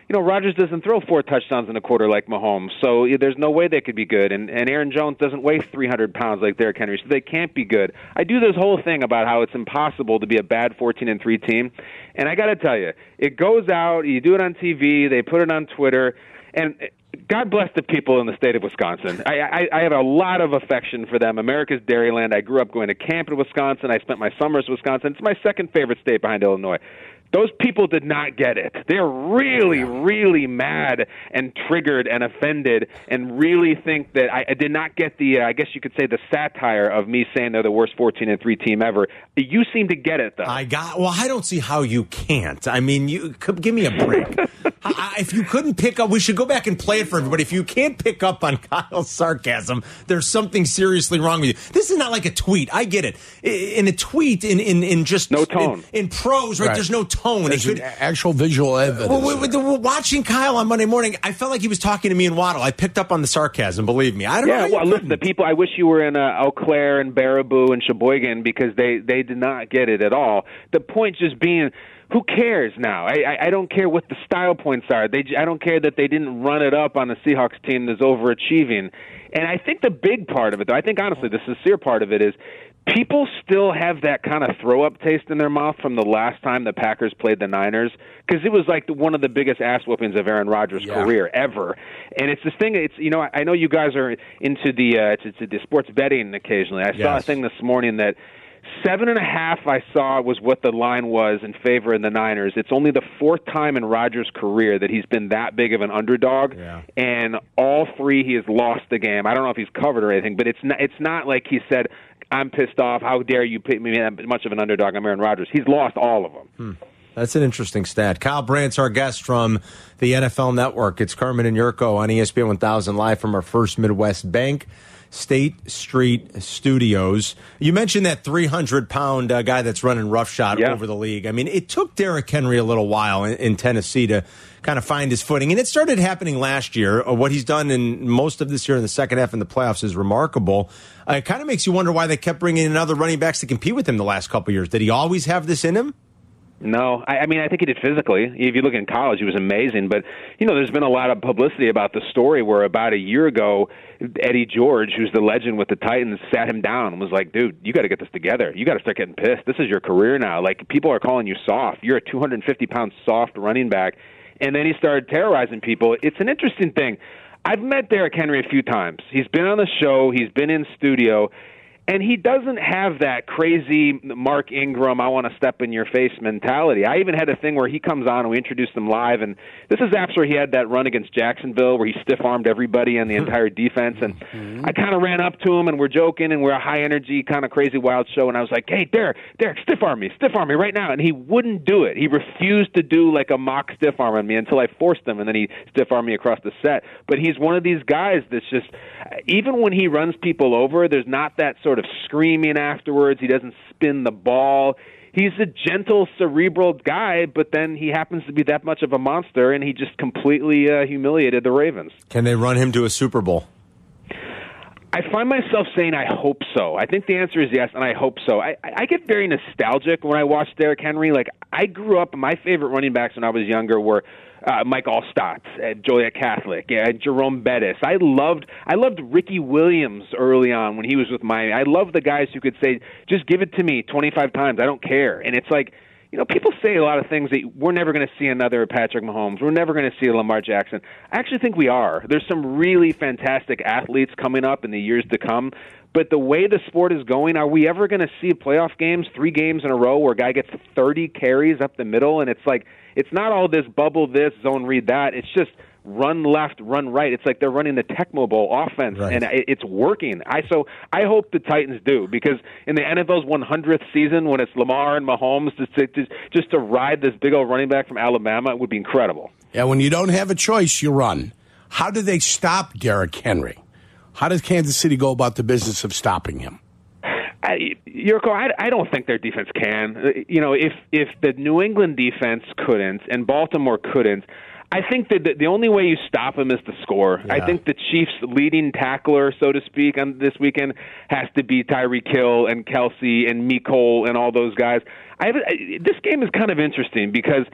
you know, Rodgers doesn't throw four touchdowns in a quarter like Mahomes, so there's no way they could be good. And, and Aaron Jones doesn't weigh three hundred pounds like Derrick Henry, so they can't be good. I do this whole thing about how it's impossible to be a bad fourteen and three team, and I got to tell you, it goes out, you do it on T V, they put it on Twitter, and God bless the people in the state of Wisconsin. I, I, I have a lot of affection for them. America's Dairyland. I grew up going to camp in Wisconsin. I spent my summers in Wisconsin. It's my second favorite state behind Illinois. Those people did not get it. They're really, really mad and triggered and offended and really think that I, I did not get the, uh, I guess you could say, the satire of me saying they're the worst fourteen and three team ever. You seem to get it, though. I got, well, I don't see how you can't. I mean, you give me a break. I, if you couldn't pick up, we should go back and play it for everybody. If you can't pick up on Kyle's sarcasm, there's something seriously wrong with you. This is not like a tweet. I get it. In a tweet, in, in, in just no tone. In, in prose, right, right? There's no tone. There's could, actual visual evidence. Well, we, we, watching Kyle on Monday morning, I felt like he was talking to me and Waddle. I picked up on the sarcasm, believe me. I don't yeah, know. Well, listen, the people, I wish you were in uh, Eau Claire and Baraboo and Sheboygan because they, they did not get it at all. The point just being, who cares now? I, I, I don't care what the style points are. They I don't care that they didn't run it up on a Seahawks team that's overachieving. And I think the big part of it, though, I think honestly the sincere part of it is people still have that kind of throw-up taste in their mouth from the last time the Packers played the Niners, because it was like the, one of the biggest ass whoopings of Aaron Rodgers' yeah. career ever. And it's this thing. It's you know I know you guys are into the uh, to, to the sports betting occasionally. I yes. saw a thing this morning that seven and a half I saw was what the line was in favor of the Niners. It's only the fourth time in Rodgers' career that he's been that big of an underdog, yeah. and all three he has lost the game. I don't know if he's covered or anything, but it's not, it's not like he said, I'm pissed off, how dare you put me that much of an underdog, I'm Aaron Rodgers. He's lost all of them. Hmm. That's an interesting stat. Kyle Brandt's our guest from the N F L Network. It's Kerman and Yurko on E S P N one thousand live from our First Midwest Bank State Street Studios. You mentioned that three hundred pound uh, guy that's running roughshod yeah. over the league. I mean, it took Derrick Henry a little while in, in Tennessee to kind of find his footing, and it started happening last year. Uh, what he's done in most of this year in the second half in the playoffs is remarkable. Uh, it kind of makes you wonder why they kept bringing in other running backs to compete with him the last couple of years. Did he always have this in him? No, I, I mean, I think he did physically. If you look in college, he was amazing. But, you know, there's been a lot of publicity about the story where about a year ago, Eddie George, who's the legend with the Titans, sat him down and was like, dude, you got to get this together. You got to start getting pissed. This is your career now. Like, people are calling you soft. You're a two hundred fifty pound soft running back. And then he started terrorizing people. It's an interesting thing. I've met Derrick Henry a few times. He's been on the show. He's been in studio. And he doesn't have that crazy Mark Ingram, I want to step in your face mentality. I even had a thing where he comes on and we introduced him live, and this is after he had that run against Jacksonville where he stiff-armed everybody and the entire defense. And mm-hmm. I kind of ran up to him, and we're joking, and we're a high-energy, kind of crazy, wild show. And I was like, hey, Derrick, Derrick, stiff-arm me, stiff-arm me right now. And he wouldn't do it. He refused to do like a mock stiff-arm on me until I forced him, and then he stiff-armed me across the set. But he's one of these guys that's just, even when he runs people over, there's not that sort of screaming afterwards. He doesn't spin the ball. He's a gentle, cerebral guy, but then he happens to be that much of a monster, and he just completely uh, humiliated the Ravens. Can they run him to a Super Bowl? I find myself saying I hope so. I think the answer is yes, and I hope so. I, I get very nostalgic when I watch Derrick Henry. Like, I grew up, my favorite running backs when I was younger were Uh, Mike Allstott at Joliet Catholic, yeah, Jerome Bettis. I loved I loved Ricky Williams early on when he was with Miami. I love the guys who could say, just give it to me twenty-five times, I don't care. And it's like, you know, people say a lot of things that we're never going to see another Patrick Mahomes. We're never going to see a Lamar Jackson. I actually think we are. There's some really fantastic athletes coming up in the years to come. But the way the sport is going, are we ever going to see playoff games, three games in a row, where a guy gets thirty carries up the middle? And it's like, it's not all this bubble this, zone read that. It's just run left, run right. It's like they're running the Tecmo Bowl offense, right. and it's working. I So I hope the Titans do, because in the N F L's one hundredth season, when it's Lamar and Mahomes, just to, just, just to ride this big old running back from Alabama, it would be incredible. Yeah, when you don't have a choice, you run. How do they stop Derrick Henry? How does Kansas City go about the business of stopping him? I, Yurko, I, I don't think their defense can. You know, if if the New England defense couldn't and Baltimore couldn't, I think that the, the only way you stop him is to score. Yeah. I think the Chiefs' leading tackler, so to speak, on this weekend has to be Tyreek Hill and Kelsey and Mecole and all those guys. I, have, I This game is kind of interesting because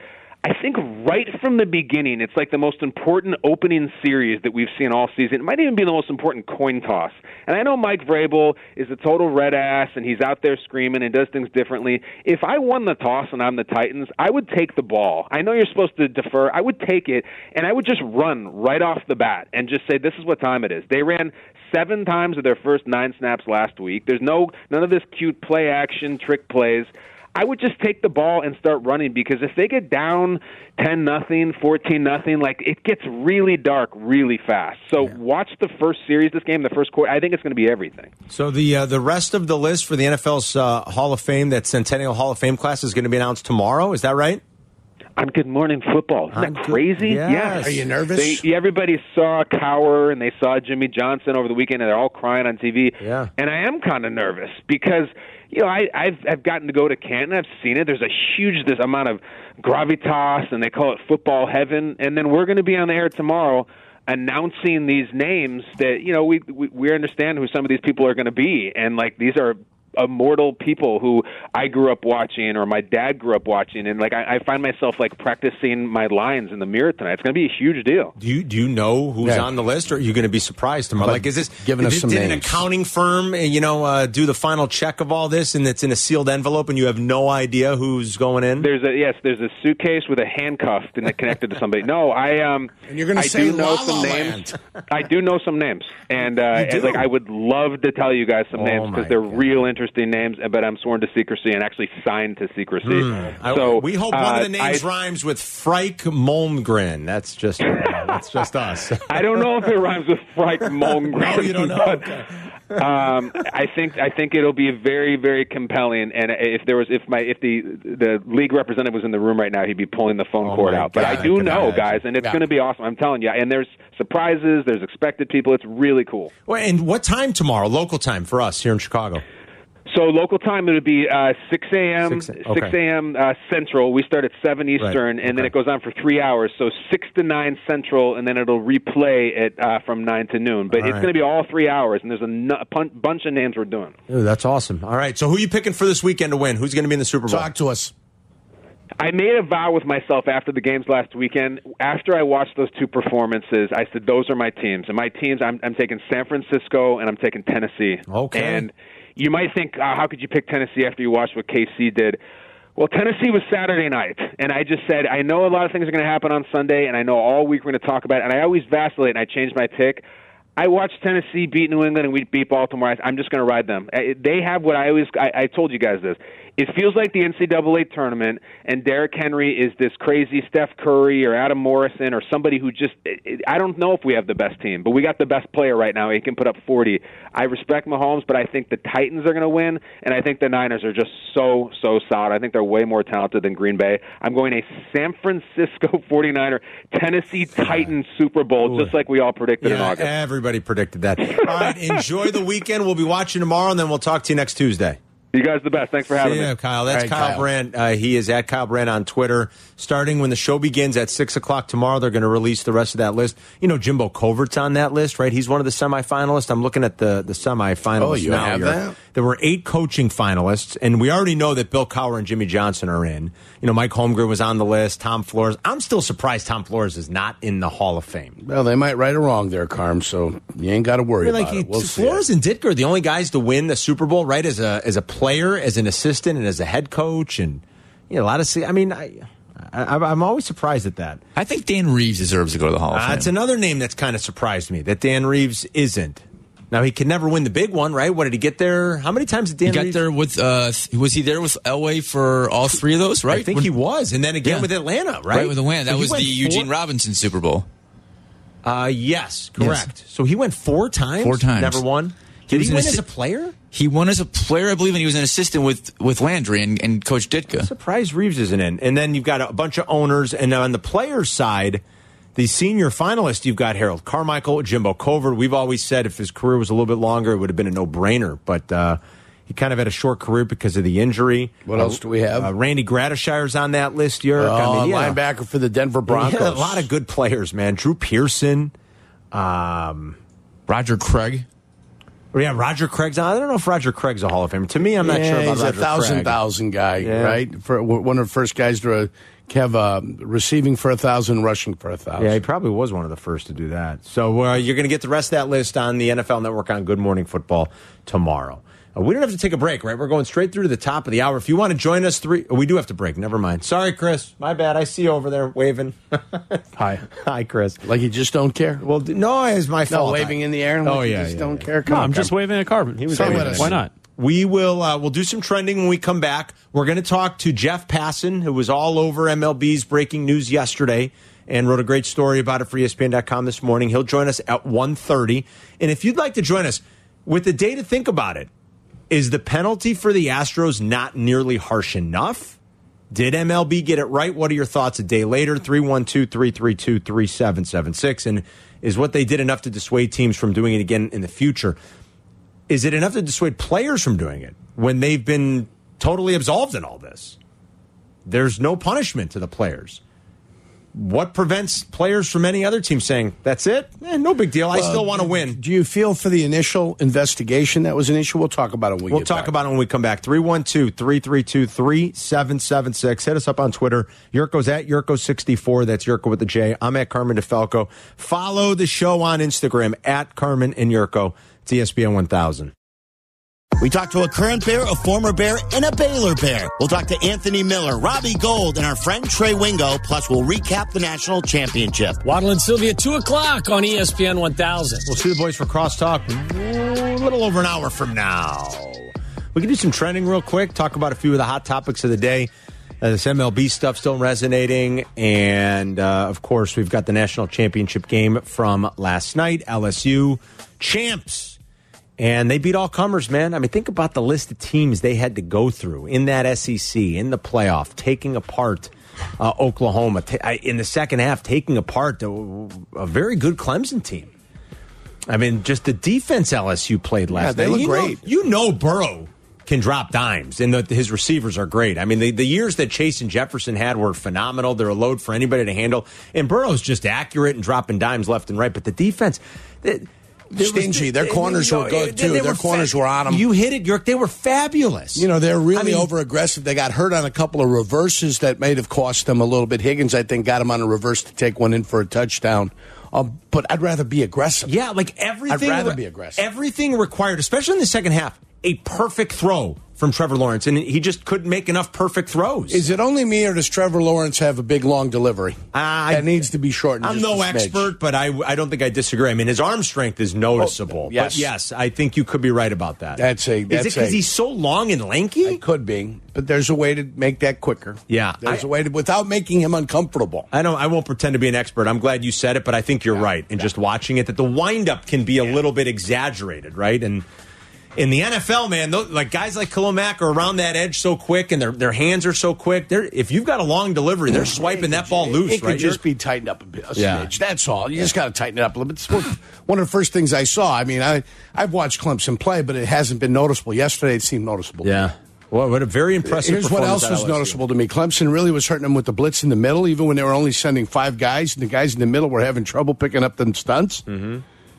I think right from the beginning, it's like the most important opening series that we've seen all season. It might even be the most important coin toss. And I know Mike Vrabel is a total red ass, and he's out there screaming and does things differently. If I won the toss and I'm the Titans, I would take the ball. I know you're supposed to defer. I would take it, and I would just run right off the bat and just say, this is what time it is. They ran seven times of their first nine snaps last week. There's no none of this cute play action, trick plays. I would just take the ball and start running, because if they get down ten nothing, fourteen nothing, like, it gets really dark really fast. So yeah. Watch the first series, this game, the first quarter. I think it's going to be everything. So the uh, the rest of the list for the N F L's uh, Hall of Fame, that Centennial Hall of Fame class, is going to be announced tomorrow. Is that right? On Good Morning Football. Isn't I'm that crazy? Yes. Yeah. Are you nervous? They, everybody saw Cowher and they saw Jimmy Johnson over the weekend, and they're all crying on T V. Yeah. And I am kind of nervous because, you know, I, I've I've gotten to go to Canton. I've seen it. There's a huge this amount of gravitas, and they call it football heaven. And then we're going to be on the air tomorrow announcing these names that, you know, we we, we understand who some of these people are going to be. And, like, these are immortal people who I grew up watching, or my dad grew up watching, and like I, I find myself like practicing my lines in the mirror tonight. It's going to be a huge deal. Do you do you know who's yeah. on the list, or are you going to be surprised tomorrow? Like, is this giving us did, some did names? An accounting firm, you know, uh, do the final check of all this, and it's in a sealed envelope, and you have no idea who's going in? There's a yes, there's a suitcase with a handcuff and it connected to somebody. No, I um, and you're going to I say do know La some La names. Land. I do know some names, and uh, and, like I would love to tell you guys some oh names because they're God. real interesting names, but I'm sworn to secrecy and actually signed to secrecy. Mm. So I, we hope one uh, of the names I, rhymes with Frike Molmgren. That's just uh, that's just us. I don't know if it rhymes with Frike Molmgren. No, you don't know. But, okay. um, I think I think it'll be very very compelling. And if there was if my if the the league representative was in the room right now, he'd be pulling the phone oh cord out. But God, I do I know, imagine. guys, and it's Yeah. going to be awesome. I'm telling you. And there's surprises. There's expected people. It's really cool. Well, and what time tomorrow? Local time for us here in Chicago. So local time, it would be uh, six a.m. six a- okay. six a.m. Uh, Central. We start at seven Eastern, Right. and then Okay. it goes on for three hours. So six to nine Central, and then it'll replay at uh, from nine to noon. But All it's right. going to be all three hours, and there's a, n- a pun- bunch of names we're doing. Ooh, that's awesome. All right, so who are you picking for this weekend to win? Who's going to be in the Super Bowl? Talk to us. I made a vow with myself after the games last weekend. After I watched those two performances, I said, those are my teams. And my teams, I'm, I'm taking San Francisco and I'm taking Tennessee. Okay. And you might think, uh, how could you pick Tennessee after you watched what K C did? Well, Tennessee was Saturday night, and I just said, I know a lot of things are going to happen on Sunday, and I know all week we're going to talk about it, and I always vacillate, and I change my pick. I watched Tennessee beat New England, and we beat Baltimore. I'm just going to ride them. They have what I always I, I told you guys this. It feels like the N C double A tournament, and Derrick Henry is this crazy Steph Curry or Adam Morrison or somebody who just – I don't know if we have the best team, but we got the best player right now. He can put up forty. I respect Mahomes, but I think the Titans are going to win, and I think the Niners are just so, so solid. I think they're way more talented than Green Bay. I'm going a San Francisco forty-niner, Tennessee Titans Super Bowl, just like we all predicted in Yeah, August. everybody predicted that. All right, enjoy the weekend. We'll be watching tomorrow, and then we'll talk to you next Tuesday. You guys are the best. Thanks for having Yeah, me. Kyle. That's All right, Kyle, Kyle. Brandt. Uh, he is at Kyle Brandt on Twitter. Starting when the show begins at six o'clock tomorrow, they're going to release the rest of that list. You know, Jimbo Covert's on that list, right? He's one of the semifinalists. I'm looking at the, the semifinalists Oh, you now. have here. that? There were eight coaching finalists, and we already know that Bill Cowher and Jimmy Johnson are in. You know, Mike Holmgren was on the list. Tom Flores. I'm still surprised Tom Flores is not in the Hall of Fame. Well, they might right or wrong there, Carm, so you ain't got to worry I mean, about like it. We'll see Flores it. and Ditka are the only guys to win the Super Bowl, right? As a as a player, as an assistant, and as a head coach, and you know, a lot of. I mean, I, I I'm always surprised at that. I think Dan Reeves deserves to go to the Hall of Uh, Fame. it's another name that's kind of surprised me that Dan Reeves isn't. Now he can never win the big one, right? What did he get there? How many times did Dan He got Reeves? there with, uh, was he there with Elway for all three of those, right? I think When- he was, and then again Yeah. with Atlanta, right? Right, with Atlanta. That So he was the went Eugene four- Robinson Super Bowl. Uh, yes, correct. So he went four times. Four times. Never won. Did was he an win assi- as a player? He won as a player, I believe, and he was an assistant with, with Landry and, and Coach Ditka. Surprised Reeves isn't in. And then you've got a bunch of owners. And on the players' side, the senior finalist, you've got Harold Carmichael, Jimbo Covert. We've always said if his career was a little bit longer, it would have been a no-brainer. But uh, he kind of had a short career because of the injury. What else do we have? Uh, Randy Gradishire's on that list, Yerk. Oh, I mean, yeah. linebacker for the Denver Broncos. Yeah, a lot of good players, man. Drew Pearson. Um, Roger Craig. yeah, Roger Craig's on. I don't know if Roger Craig's a Hall of Famer. To me, I'm not yeah, sure about he's Roger a thousand Craig. thousand guy, Yeah. right? For one of the first guys to uh, have uh, receiving for a thousand, rushing for a thousand. Yeah, he probably was one of the first to do that. So uh, you're going to get the rest of that list on the N F L Network on Good Morning Football tomorrow. Uh, we don't have to take a break, right? We're going straight through to the top of the hour. If you want to join us, three. Oh, we do have to break. Never mind. Sorry, Chris. My bad. I see you over there waving. Hi. Hi, Chris. Like you just don't care? Well, no, it's my fault. No, waving in the air. Oh, like yeah, you just yeah, don't yeah. care. Come No, on, I'm just come. waving at Carbon. He was Stay waving with at us. Why not? We will uh, we'll do some trending when we come back. We're going to talk to Jeff Passan, who was all over M L B's breaking news yesterday and wrote a great story about it for E S P N dot com this morning. He'll join us at one thirty. And if you'd like to join us, with the day to think about it, is the penalty for the Astros not nearly harsh enough? Did M L B get it right? What are your thoughts a day later? three one two, three three two, three seven seven six. And is what they did enough to dissuade teams from doing it again in the future? Is it enough to dissuade players from doing it when they've been totally absolved in all this? There's no punishment to the players. What prevents players from any other team saying, that's it? Eh, no big deal. I Well, still want to win. Do you feel for the initial investigation that was an issue? We'll talk about it when we We'll get talk back. about it when we come back. three one two, three three two, three seven seven six. Hit us up on Twitter. Yurko's at Yurko sixty-four. That's Yurko with the J. I'm at Carmen DeFalco. Follow the show on Instagram at Carmen and Yurko. It's E S P N one thousand. We talked to a current Bear, a former Bear, and a Baylor Bear. We'll talk to Anthony Miller, Robbie Gold, and our friend Trey Wingo. Plus, we'll recap the national championship. Waddle and Sylvia, two o'clock on E S P N one thousand. We'll see the boys for Crosstalk a little over an hour from now. We can do some trending real quick, talk about a few of the hot topics of the day. Uh, this M L B stuff still resonating. And, uh, of course, we've got the national championship game from last night. L S U champs. And they beat all comers, man. I mean, think about the list of teams they had to go through in that S E C, in the playoff, taking apart uh, Oklahoma, ta- in the second half, taking apart a, a very good Clemson team. I mean, just the defense L S U played last Yeah, they night. look you great. Know, you know Burrow can drop dimes, and the, his receivers are great. I mean, the, the years that Chase and Jefferson had were phenomenal. They're a load for anybody to handle. And Burrow's just accurate and dropping dimes left and right. But the defense... The, Stingy. Their corners were good, too. Their corners were on them. You hit it, York. They were fabulous. You know, they're really I mean, over-aggressive. They got hurt on a couple of reverses that may have cost them a little bit. Higgins, I think, got him on a reverse to take one in for a touchdown. Um, but I'd rather be aggressive. Yeah, like everything. I'd rather be aggressive. Everything required, especially in the second half, a perfect throw from Trevor Lawrence, and he just couldn't make enough perfect throws. Is it only me, or does Trevor Lawrence have a big, long delivery? Uh, that needs to be shortened. I'm just no a smidge. expert, but I, I don't think I disagree. I mean, his arm strength is noticeable. Oh, yes. But yes, I think you could be right about that. That's a. That's is it because a- he's so long and lanky? It could be, but there's a way to make that quicker. Yeah. There's I- a way to, without making him uncomfortable. I don't. I won't pretend to be an expert. I'm glad you said it, but I think you're right. And just watching it, that the windup can be a little bit exaggerated, right? And in the N F L, man, those, like guys like Khalil Mack are around that edge so quick, and their their hands are so quick. They're, if you've got a long delivery, they're swiping that ball loose, It could right? just be tightened up a bit, a Yeah. smidge. That's all. You just got to tighten it up a little bit. It's one- one of the first things I saw. I mean, I I've watched Clemson play, but it hasn't been noticeable. Yesterday, it seemed noticeable. Yeah. Well, what a very impressive. Here's what performance else at was L S U. noticeable to me. Clemson really was hurting them with the blitz in the middle, even when they were only sending five guys, and the guys in the middle were having trouble picking up them stunts. Mm-hmm.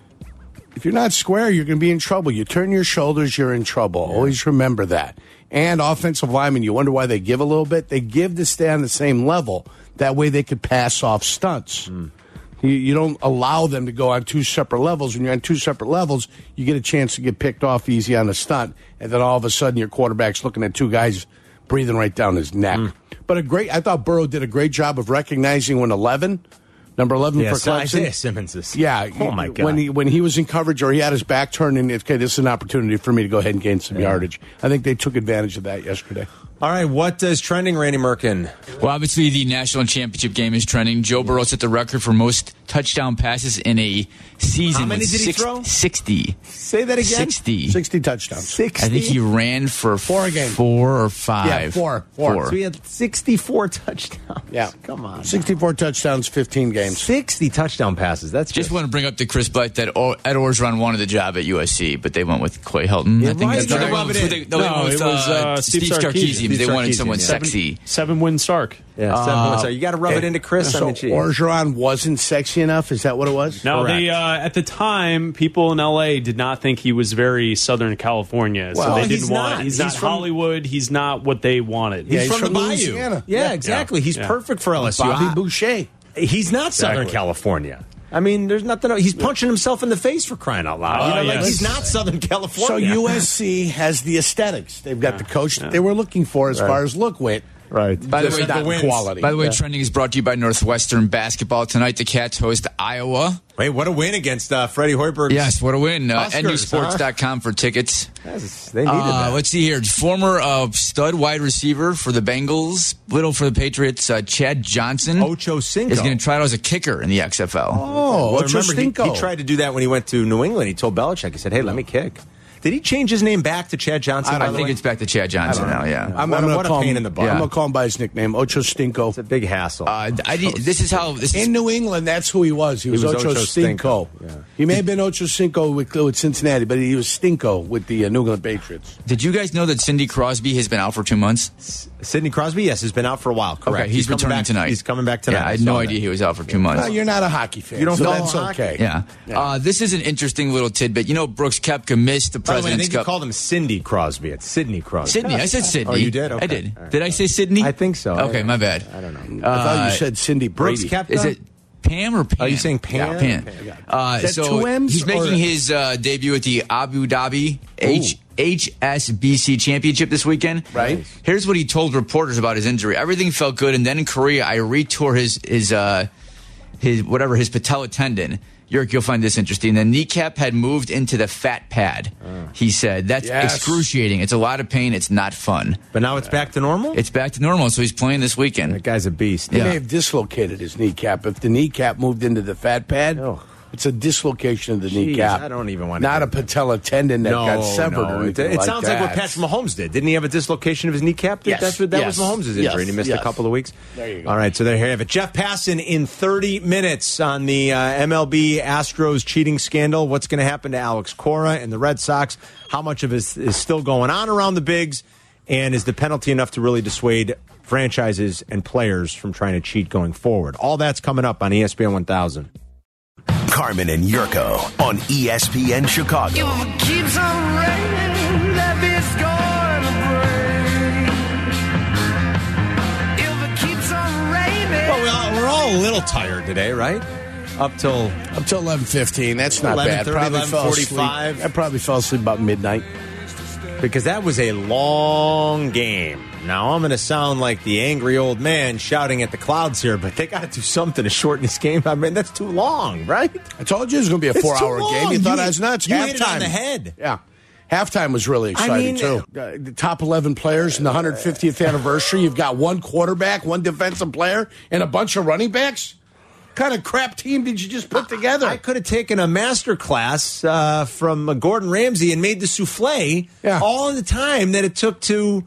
If you're not square, you're going to be in trouble. You turn your shoulders, you're in trouble. Always remember that. And offensive linemen, you wonder why they give a little bit. They give to stay on the same level. That way they could pass off stunts. Mm. You, you don't allow them to go on two separate levels. When you're on two separate levels, you get a chance to get picked off easy on a stunt. And then all of a sudden, your quarterback's looking at two guys breathing right down his neck. Mm. But a great, I thought Burrow did a great job of recognizing when eleven, number eleven Yeah, for so Clemson. Isaiah Simmons is. Yeah. Oh, my God. When he when he was in coverage or he had his back turned, and okay, this is an opportunity for me to go ahead and gain some Yeah. yardage. I think they took advantage of that yesterday. All right, what is trending, Randy Merkin? Well, obviously, the national championship game is trending. Joe Burrow set the record for most touchdown passes in a season. How many with did he six, throw? sixty. Say that again. sixty. sixty touchdowns. sixty. I think he ran for Four a game. Four or five. Yeah, four. Four. So he had sixty-four touchdowns. Yeah. Come on. sixty-four touchdowns, fifteen games. sixty touchdown passes. That's Just good. want to bring up to Chris Blight that o- Ed Orgeron wanted the job at U S C, but they went with Clay Helton. Yeah, I think right. that's No, they they went rub with, it they, in. no, they No, went with it was, uh, uh, Steve Steve Sarkisian. teams. They wanted Sarkisian, someone yeah. sexy. Seven win Sark. Yeah, Uh, seven wins. So you got to rub it into Chris. So I mean, geez. Orgeron wasn't sexy enough? Is that what it was? No, Correct. they uh, at the time, people in L A did not think he was very Southern California, so Well, they he's didn't want. not. He's, He's not from- Hollywood. He's not what they wanted. He's, Yeah, he's from, from the Bayou. Louisiana. Yeah, Yeah. exactly. He's Yeah. perfect for L S U. Bobby I- Boucher. He's not Southern Exactly. California. I mean, there's nothing. He's punching himself in the face for crying out loud. Oh, You know, like yes. he's not Southern So California. U S C has the aesthetics. They've got the coach that they were looking for as far as look went. right? By the Just way, not the wins. quality. By the way, trending is brought to you by Northwestern Basketball. Tonight, the Cats host Iowa. Wait, what a win against uh, Freddie Hoiberg. Yes, what a win. Uh, Oscars, N U sports dot com for tickets. They needed Uh, that. let's see here. Former uh, stud wide receiver for the Bengals, little for the Patriots, uh, Chad Johnson. Ocho Cinco is going to try out as a kicker in the X F L. Oh, well, Ocho remember, he, Cinco. he tried to do that when he went to New England. He told Belichick, he said, hey, let me kick. Did he change his name back to Chad Johnson? I, by I the think way? it's back to Chad Johnson now, yeah. I'm, What I'm a- gonna what a call pain him, in the butt. I'm going to call him by his nickname, Ocho Stinko. It's a big hassle. Uh, I, this is how this is In New England, that's who he was. He was, was Ocho, Ocho Stinko. Stinko. Yeah. He may have been Ocho Cinco with, with Cincinnati, but he was Stinko with the uh, New England Patriots. Did you guys know that Cindy Crosby has been out for two months? Sidney Crosby, yes, has been out for a while. Correct. Okay, he's, coming returning back, tonight. He's coming back tonight. Yeah, I had saw no that. idea he was out for two months. Well, you're not a hockey fan, You don't so follow that's hockey? okay. Yeah. Uh, this is an interesting little tidbit. You know, Brooks Koepka missed the By the way, I President's think you Cup. called him Cindy Crosby. It's Sidney Crosby. Sydney. I said Sydney. Oh, you did? Okay. I did. All right. Did I say Sydney? I think so. Okay, Yeah. my bad. I don't know. I thought Uh, you said Cindy Brooks Brady. Koepka? Is it Pam or Pam? Are you saying Pam? Yeah, Pam. Okay, I got it. Uh, Is that so two M's he's or- making his uh, debut at the Abu Dhabi H- H S B C Championship this weekend. Right. Here's what he told reporters about his injury. Everything felt good, and then in Korea, I retore his his uh, his whatever his patella tendon. Yerk, you'll find this interesting. The kneecap had moved into the fat pad. He said that's Yes. excruciating. It's a lot of pain. It's not fun. But now it's back to normal? It's back to normal, so he's playing this weekend. That guy's a beast. He Yeah. may have dislocated his kneecap. If the kneecap moved into the fat pad, Oh. it's a dislocation of the Jeez, kneecap. I don't even want to Not a get that. patella tendon that no, got severed. no. or It, anything it like sounds that. like what Patrick Mahomes did. Didn't he have a dislocation of his kneecap? Yes, That's what, that yes, was Mahomes' injury, yes, and he missed yes. a couple of weeks. There you go. All right, so there you have it. Jeff Passan in thirty minutes on the uh, M L B Astros cheating scandal. What's going to happen to Alex Cora and the Red Sox? How much of it is, is still going on around the bigs? And is the penalty enough to really dissuade franchises and players from trying to cheat going forward? All that's coming up on E S P N one thousand. Carmen and Yurko on E S P N Chicago. Keeps on raining, that bit's gonna break. If it keeps on raining. Well, we all, we're all a little tired today, right? Up till Up till eleven fifteen. That's not eleven bad. thirty, Probably eleven fell asleep. forty-five. I probably fell asleep about midnight. because that was a long game. Now, I'm going to sound like the angry old man shouting at the clouds here, but they got to do something to shorten this game. I mean, that's too long, right? I told you it was going to be a It's four-hour too long. game. You thought You- I was nuts. you Halftime. hit it on the head. Yeah. Halftime was really I exciting, mean- too. Uh, the top eleven players in the one hundred fiftieth anniversary. You've got one quarterback, one defensive player, and a bunch of running backs? What kind of crap team did you just put together? I could have taken a master class uh, from uh, Gordon Ramsay and made the souffle Yeah. all in the time that it took to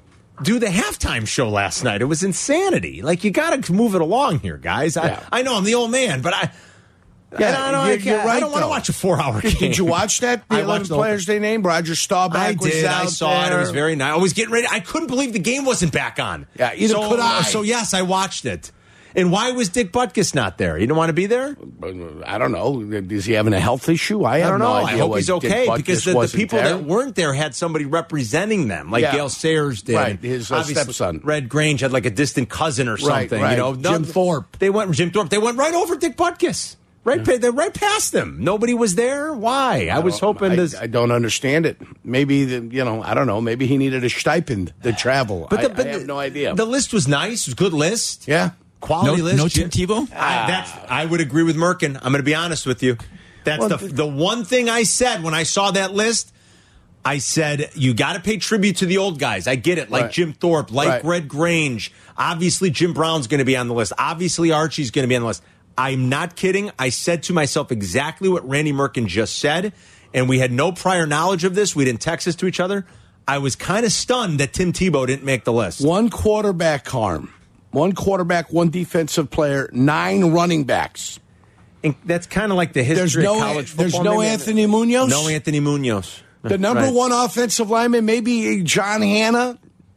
do the halftime show last night. It was insanity. Like, you got to move it along here, guys. I, Yeah. I know I'm the old man, but I, Yeah, I don't, know, I, you're- can't- you're I right, don't want to though. watch a four-hour game. Did you watch that? The I eleven watched the whole players they named. Roger Staubach I was did. out I saw there. it. It was very nice. I was getting ready. I couldn't believe the game wasn't back on. Yeah, either so, could I. So, yes, I watched it. And why was Dick Butkus not there? He didn't want to be there? I don't know. Is he having a health issue? I, I have don't no know. idea I hope why he's Dick okay Butkus because the, the wasn't people there. that weren't there had somebody representing them, like Yeah. Gale Sayers did. Right, his, uh, Obviously, stepson. Red Grange had like a distant cousin or something. right. You know, Jim Thorpe. They went Jim Thorpe. They went right over Dick Butkus. Right, pa- they're right past him. Nobody was there. Why? I was hoping I, this. I don't understand it. Maybe the, you know. I don't know. Maybe he needed a stipend to travel. But, the, I, but I have the- no idea. The list was nice. It was a good list. yeah. Quality No, list. no Tim Tebow? I, that's, I would agree with Merkin. I'm going to be honest with you. That's Well, the the- the one thing I said when I saw that list. I said, you got to pay tribute to the old guys. I get it. Like Right. Jim Thorpe, like Right. Red Grange. Obviously, Jim Brown's going to be on the list. Obviously, Archie's going to be on the list. I'm not kidding. I said to myself exactly what Randy Merkin just said, and we had no prior knowledge of this. We didn't text this to each other. I was kind of stunned that Tim Tebow didn't make the list. One quarterback, Harm. One quarterback, one defensive player, nine running backs. And that's kind of like the history There's no- of college football. there's no maybe. Anthony Munoz? No Anthony Munoz. The number Right. one offensive lineman, maybe John Hanna.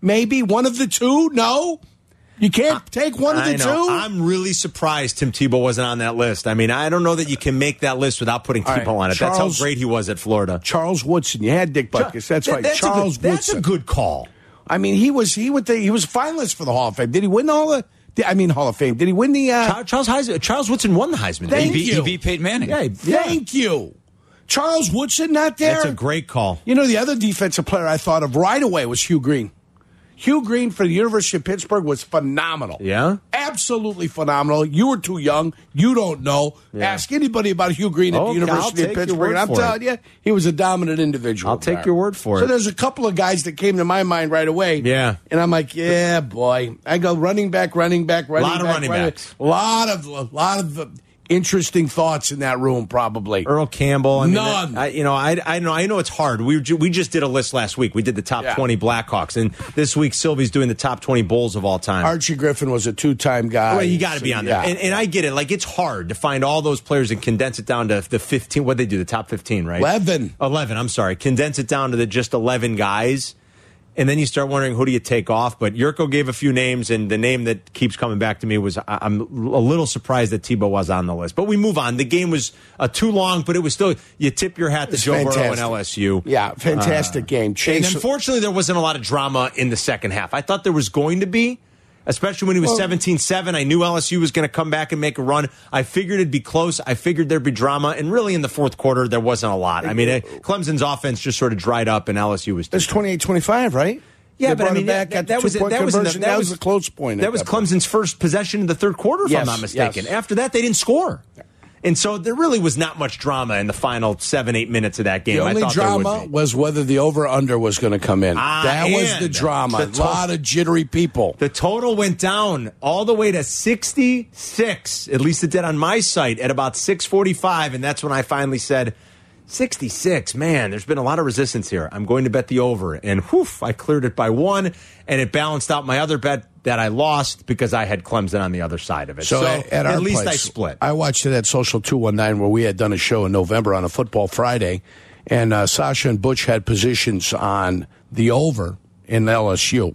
Maybe one of the two? No? You can't take one of the I know. two? I'm really surprised Tim Tebow wasn't on that list. I mean, I don't know that you can make that list without putting All Tebow right, on it. Charles- That's how great he was at Florida. Charles Woodson. You had Dick Butkus. That's That- right. that's a Charles good- that's a Woodson. good call. I mean, he was he would he was finalist for the Hall of Fame. Did he win all the? I mean, Hall of Fame. Did he win the? Uh, Charles Heisman, Charles Woodson won the Heisman. Thank he, beat, you. he beat Peyton Manning. Yeah, Thank you, Charles Woodson. Not there. That's a great call. You know, the other defensive player I thought of right away was Hugh Green. Hugh Green for the University of Pittsburgh was phenomenal. Yeah? Absolutely phenomenal. You were too young. You don't know. Yeah. Ask anybody about Hugh Green at Okay, the I'll University of take your Pittsburgh. word And I'm for telling it. you, he was a dominant individual. I'll take there. your word for So it. there's a couple of guys that came to my mind right away. Yeah. And I'm like, yeah, boy. I go running back, running back, running Lot of back. running backs. A lot of, a lot of uh, interesting thoughts in that room, probably. Earl Campbell. I mean, None. I, you know, I, I know. I know it's hard. We ju- we just did a list last week. We did the top Yeah. twenty Blackhawks, and this week Sylvie's doing the top twenty Bulls of all time. Archie Griffin was a two-time guy. Well, you got to So, be on there, yeah. and, and I get it. Like it's hard to find all those players and condense it down to the fifteen. What they do, the top fifteen, right? Eleven. Eleven. I'm sorry. Condense it down to the just eleven guys, and then you start wondering who do you take off. But Yurko gave a few names, and the name that keeps coming back to me was I- I'm a little surprised that Tebow was on the list. But we move on. The game was uh, too long, but it was still you tip your hat to It's Joe Burrow and fantastic. L S U. Yeah, fantastic game. And Chase. unfortunately, there wasn't a lot of drama in the second half. I thought there was going to be, especially when he was seventeen seven. I knew L S U was going to come back and make a run. I figured it'd be close. I figured there'd be drama. And really, in the fourth quarter, there wasn't a lot. I mean, it, Clemson's offense just sort of dried up, and L S U was That's twenty-eight twenty-five, right? Yeah, They but I brought mean, it back, that, got the that was two-point that was in the, conversion. that That was was a close point. That at was that point. Clemson's first possession in the third quarter, if Yes, I'm not mistaken. yes. After that, they didn't score. And so there really was not much drama in the final seven, eight minutes of that game. The I only thought there would drama be. was whether the over-under was going to come in. Ah, that was and the drama. the A lot of jittery people. The total went down all the way to sixty-six. At least it did on my site at about six forty-five, and that's when I finally said, sixty-six, man, there's been a lot of resistance here. I'm going to bet the over. And whew, I cleared it by one, and it balanced out my other bet that I lost because I had Clemson on the other side of it. So, at, at, our least place, I split. I watched it at Social two one nine where we had done a show in November on a Football Friday, and uh, Sasha and Butch had positions on the over in L S U.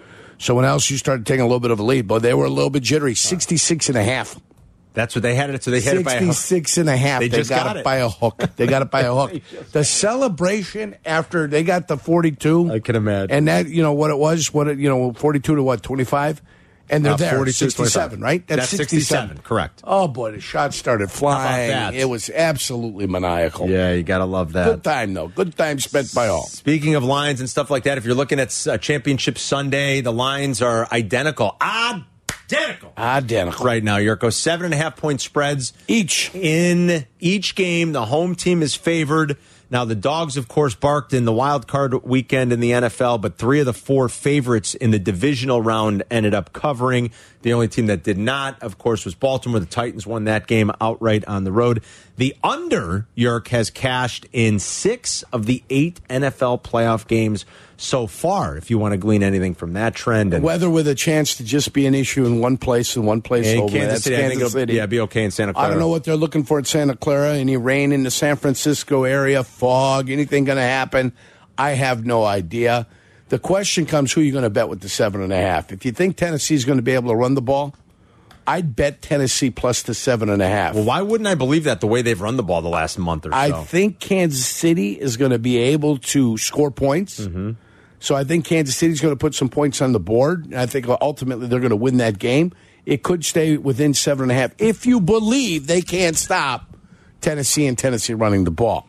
So when L S U started taking a little bit of a lead, but they were a little bit jittery, sixty-six and a half. That's what they had it. So they had it by a hook. sixty-six and a half. They They, just got, got it it. by a hook. They got it by a hook. The celebration after they got the forty-two. I can imagine. And that, you know, what it was, what it, you know, forty-two to what, twenty-five? And they're Uh, there, forty-two, sixty-seven, twenty-five. right? That's sixty-seven, correct. Oh, boy, the shots started flying. that? It was absolutely maniacal. Yeah, you got to love that. Good time, though. Good time spent by all. Speaking of lines and stuff like that, if you're looking at uh, Championship Sunday, the lines are identical. Identical. Identical. Right now, Yurko. Seven and a half point spreads. Each. In each game, the home team is favored. Now, the Dogs, of course, barked in the wild card weekend in the N F L, but three of the four favorites in the divisional round ended up covering. The only team that did not, of course, was Baltimore. The Titans won that game outright on the road. The under, Yerk, has cashed in six of the eight N F L playoff games so far, if you want to glean anything from that trend. And Weather with a chance to just be an issue in one place and one place in only. Kansas That's City, I think Kansas it'll City. yeah, be okay in Santa Clara. I don't know what they're looking for at Santa Clara. Any rain in the San Francisco area, fog, anything going to happen? I have no idea. The question comes, who are you going to bet with the seven and a half? If you think Tennessee's going to be able to run the ball, I'd bet Tennessee plus the seven and a half. Well, why wouldn't I believe that the way they've run the ball the last month or so? I think Kansas City is going to be able to score points. Mm-hmm. So I think Kansas City's going to put some points on the board. And I think ultimately they're going to win that game. It could stay within seven and a half if you believe they can't stop Tennessee and Tennessee running the ball.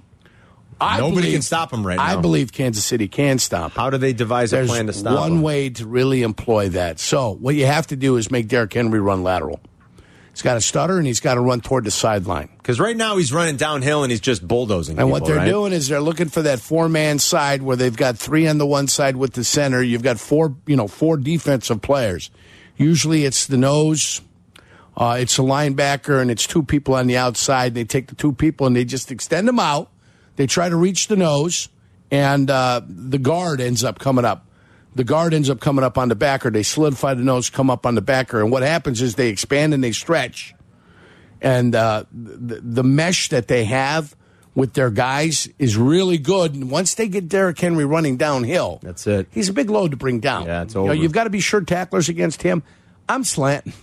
I Nobody believe, can stop them right now. I believe Kansas City can stop. How do they devise There's a plan to stop one them? way to really employ that. So what you have to do is make Derrick Henry run lateral. He's got to stutter and he's got to run toward the sideline. Because right now he's running downhill and he's just bulldozing. And people, what they're right? doing is they're looking for that four-man side where they've got three on the one side with the center. You've got four, you know, four defensive players. Usually it's the nose, uh, it's a linebacker, and it's two people on the outside. They take the two people and they just extend them out. They try to reach the nose, and uh, the guard ends up coming up. The guard ends up coming up on the backer. They solidify the nose, come up on the backer. And what happens is they expand and they stretch. And uh, the, the mesh that they have with their guys is really good. And once they get Derrick Henry running downhill, that's it. He's a big load to bring down. Yeah, it's you over. know, you've got to be sure tacklers against him. I'm slanting.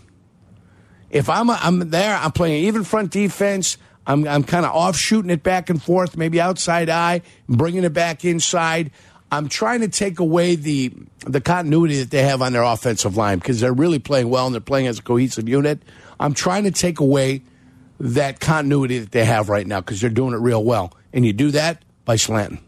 If I'm a, I'm there, I'm playing even front defense. I'm I'm kind of off shooting it back and forth, maybe outside eye, bringing it back inside. I'm trying to take away the the continuity that they have on their offensive line because they're really playing well and they're playing as a cohesive unit. I'm trying to take away that continuity that they have right now because they're doing it real well. And you do that by slanting.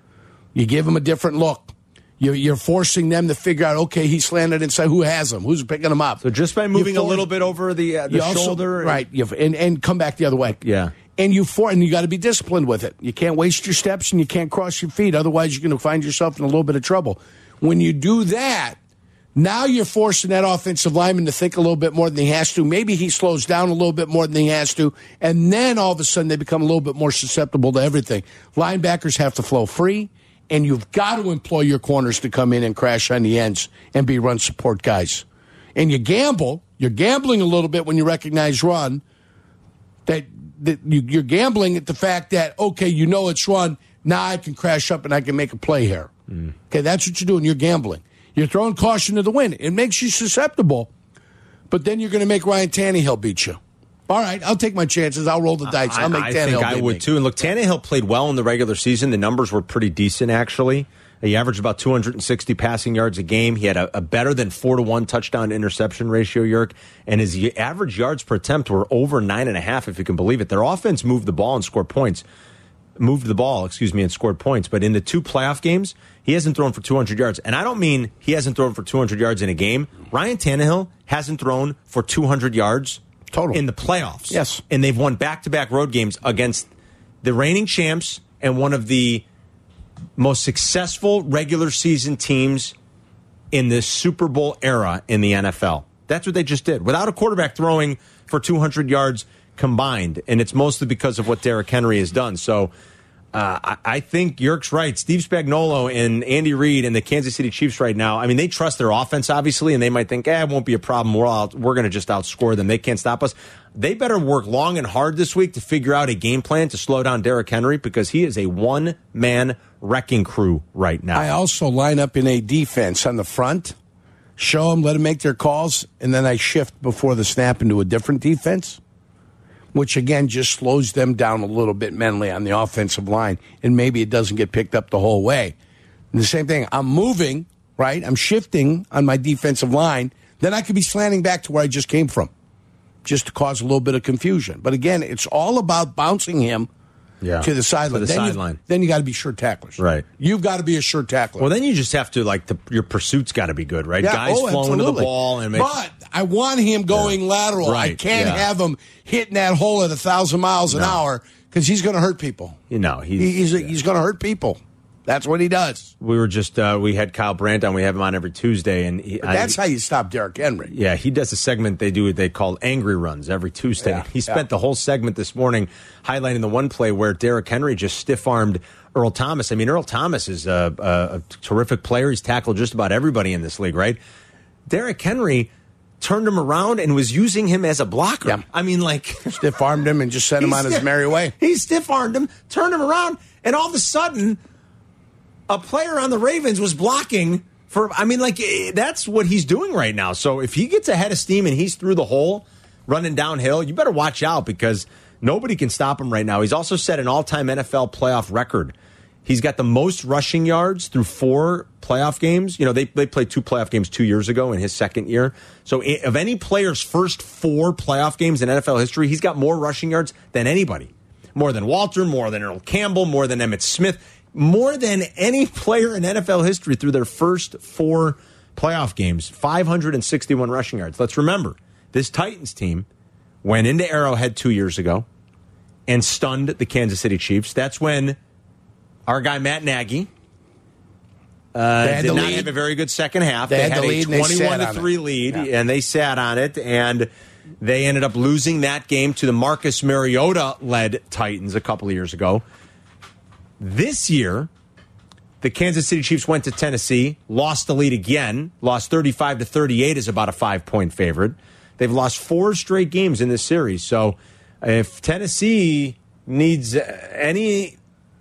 You give them a different look. You're, you're forcing them to figure out, okay, he's slanted inside. Who has him? Who's picking him up? So just by moving a little bit over the, uh, the shoulder. Also, right, you and, and come back the other way. Yeah. And you for and you got to be disciplined with it. You can't waste your steps and you can't cross your feet. Otherwise, you're going to find yourself in a little bit of trouble. When you do that, now you're forcing that offensive lineman to think a little bit more than he has to. Maybe he slows down a little bit more than he has to. And then all of a sudden they become a little bit more susceptible to everything. Linebackers have to flow free. And you've got to employ your corners to come in and crash on the ends and be run support guys. And you gamble. You're gambling a little bit when you recognize run. That, that you, you're gambling at the fact that, okay, you know it's run. Now I can crash up and I can make a play here. Mm. Okay, that's what you're doing. You're gambling. You're throwing caution to the wind. It makes you susceptible. But then you're going to make Ryan Tannehill beat you. All right, I'll take my chances. I'll roll the dice. I'll make I, I Tannehill think I would, me. too. And look, Tannehill played well in the regular season. The numbers were pretty decent, actually. He averaged about two hundred sixty passing yards a game. He had a, a better than four to one touchdown to interception ratio, Yerk. And his average yards per attempt were over nine and a half, if you can believe it. Their offense moved the ball and scored points. Moved the ball, excuse me, and scored points. But in the two playoff games, he hasn't thrown for two hundred yards. And I don't mean he hasn't thrown for two hundred yards in a game. Ryan Tannehill hasn't thrown for two hundred yards total in the playoffs. Yes. And they've won back-to-back road games against the reigning champs and one of the most successful regular season teams in this Super Bowl era in the N F L. That's what they just did. Without a quarterback throwing for two hundred yards combined. And it's mostly because of what Derrick Henry has done. So uh, I, I think Yerk's right. Steve Spagnuolo and Andy Reid and the Kansas City Chiefs right now, I mean, they trust their offense, obviously, and they might think, eh, it won't be a problem. We're, out, we're going to just outscore them. They can't stop us. They better work long and hard this week to figure out a game plan to slow down Derrick Henry because he is a one-man wrecking crew right now. I also line up in a defense on the front, show them, let them make their calls, and then I shift before the snap into a different defense, which, again, just slows them down a little bit mentally on the offensive line, and maybe it doesn't get picked up the whole way. And the same thing, I'm moving, right? I'm shifting on my defensive line. Then I could be slanting back to where I just came from, just to cause a little bit of confusion. But, again, it's all about bouncing him yeah. to the sideline. To the then sideline. You, then you got to be sure tacklers. Right. You've got to be a sure tackler. Well, then you just have to, like, the, your pursuit's got to be good, right? Yeah, Guys oh, flowing to the absolutely. ball. and make, But I want him going yeah. lateral. Right. I can't yeah. have him hitting that hole at a thousand miles an No. hour because he's going to hurt people. You know, he's, He- he's, yeah. he's going to hurt people. That's what he does. We were just, uh, we had Kyle Brandt on. We have him on every Tuesday. and he, But that's I, how you stop Derrick Henry. Yeah, he does a segment they do, they call Angry Runs every Tuesday. Yeah, he spent yeah. the whole segment this morning highlighting the one play where Derrick Henry just stiff-armed Earl Thomas. I mean, Earl Thomas is a, a, a terrific player. He's tackled just about everybody in this league, right? Derrick Henry turned him around and was using him as a blocker. Yeah. I mean, like... Stiff-armed him and just sent him He on his stiff- merry way. He stiff-armed him, turned him around, and all of a sudden, a player on the Ravens was blocking for, I mean, like, eh, that's what he's doing right now. So if he gets ahead of steam and he's through the hole, running downhill, you better watch out because nobody can stop him right now. He's also set an all-time N F L playoff record. He's got the most rushing yards through four playoff games. You know, they, they played two playoff games two years ago in his second year. So of any player's first four playoff games in N F L history, he's got more rushing yards than anybody. More than Walter, more than Earl Campbell, more than Emmitt Smith, more than any player in N F L history through their first four playoff games. five hundred sixty-one rushing yards. Let's remember, this Titans team went into Arrowhead two years ago and stunned the Kansas City Chiefs. That's when our guy Matt Nagy uh, They had did the not lead. have a very good second half. They They, had had, the lead and a they sat twenty-one to on it. three lead, Yeah. and they sat on it, and they ended up losing that game to the Marcus Mariota-led Titans a couple of years ago. This year, the Kansas City Chiefs went to Tennessee, lost the lead again, lost thirty-five to thirty-eight as about a five-point favorite. They've lost four straight games in this series. So if Tennessee needs any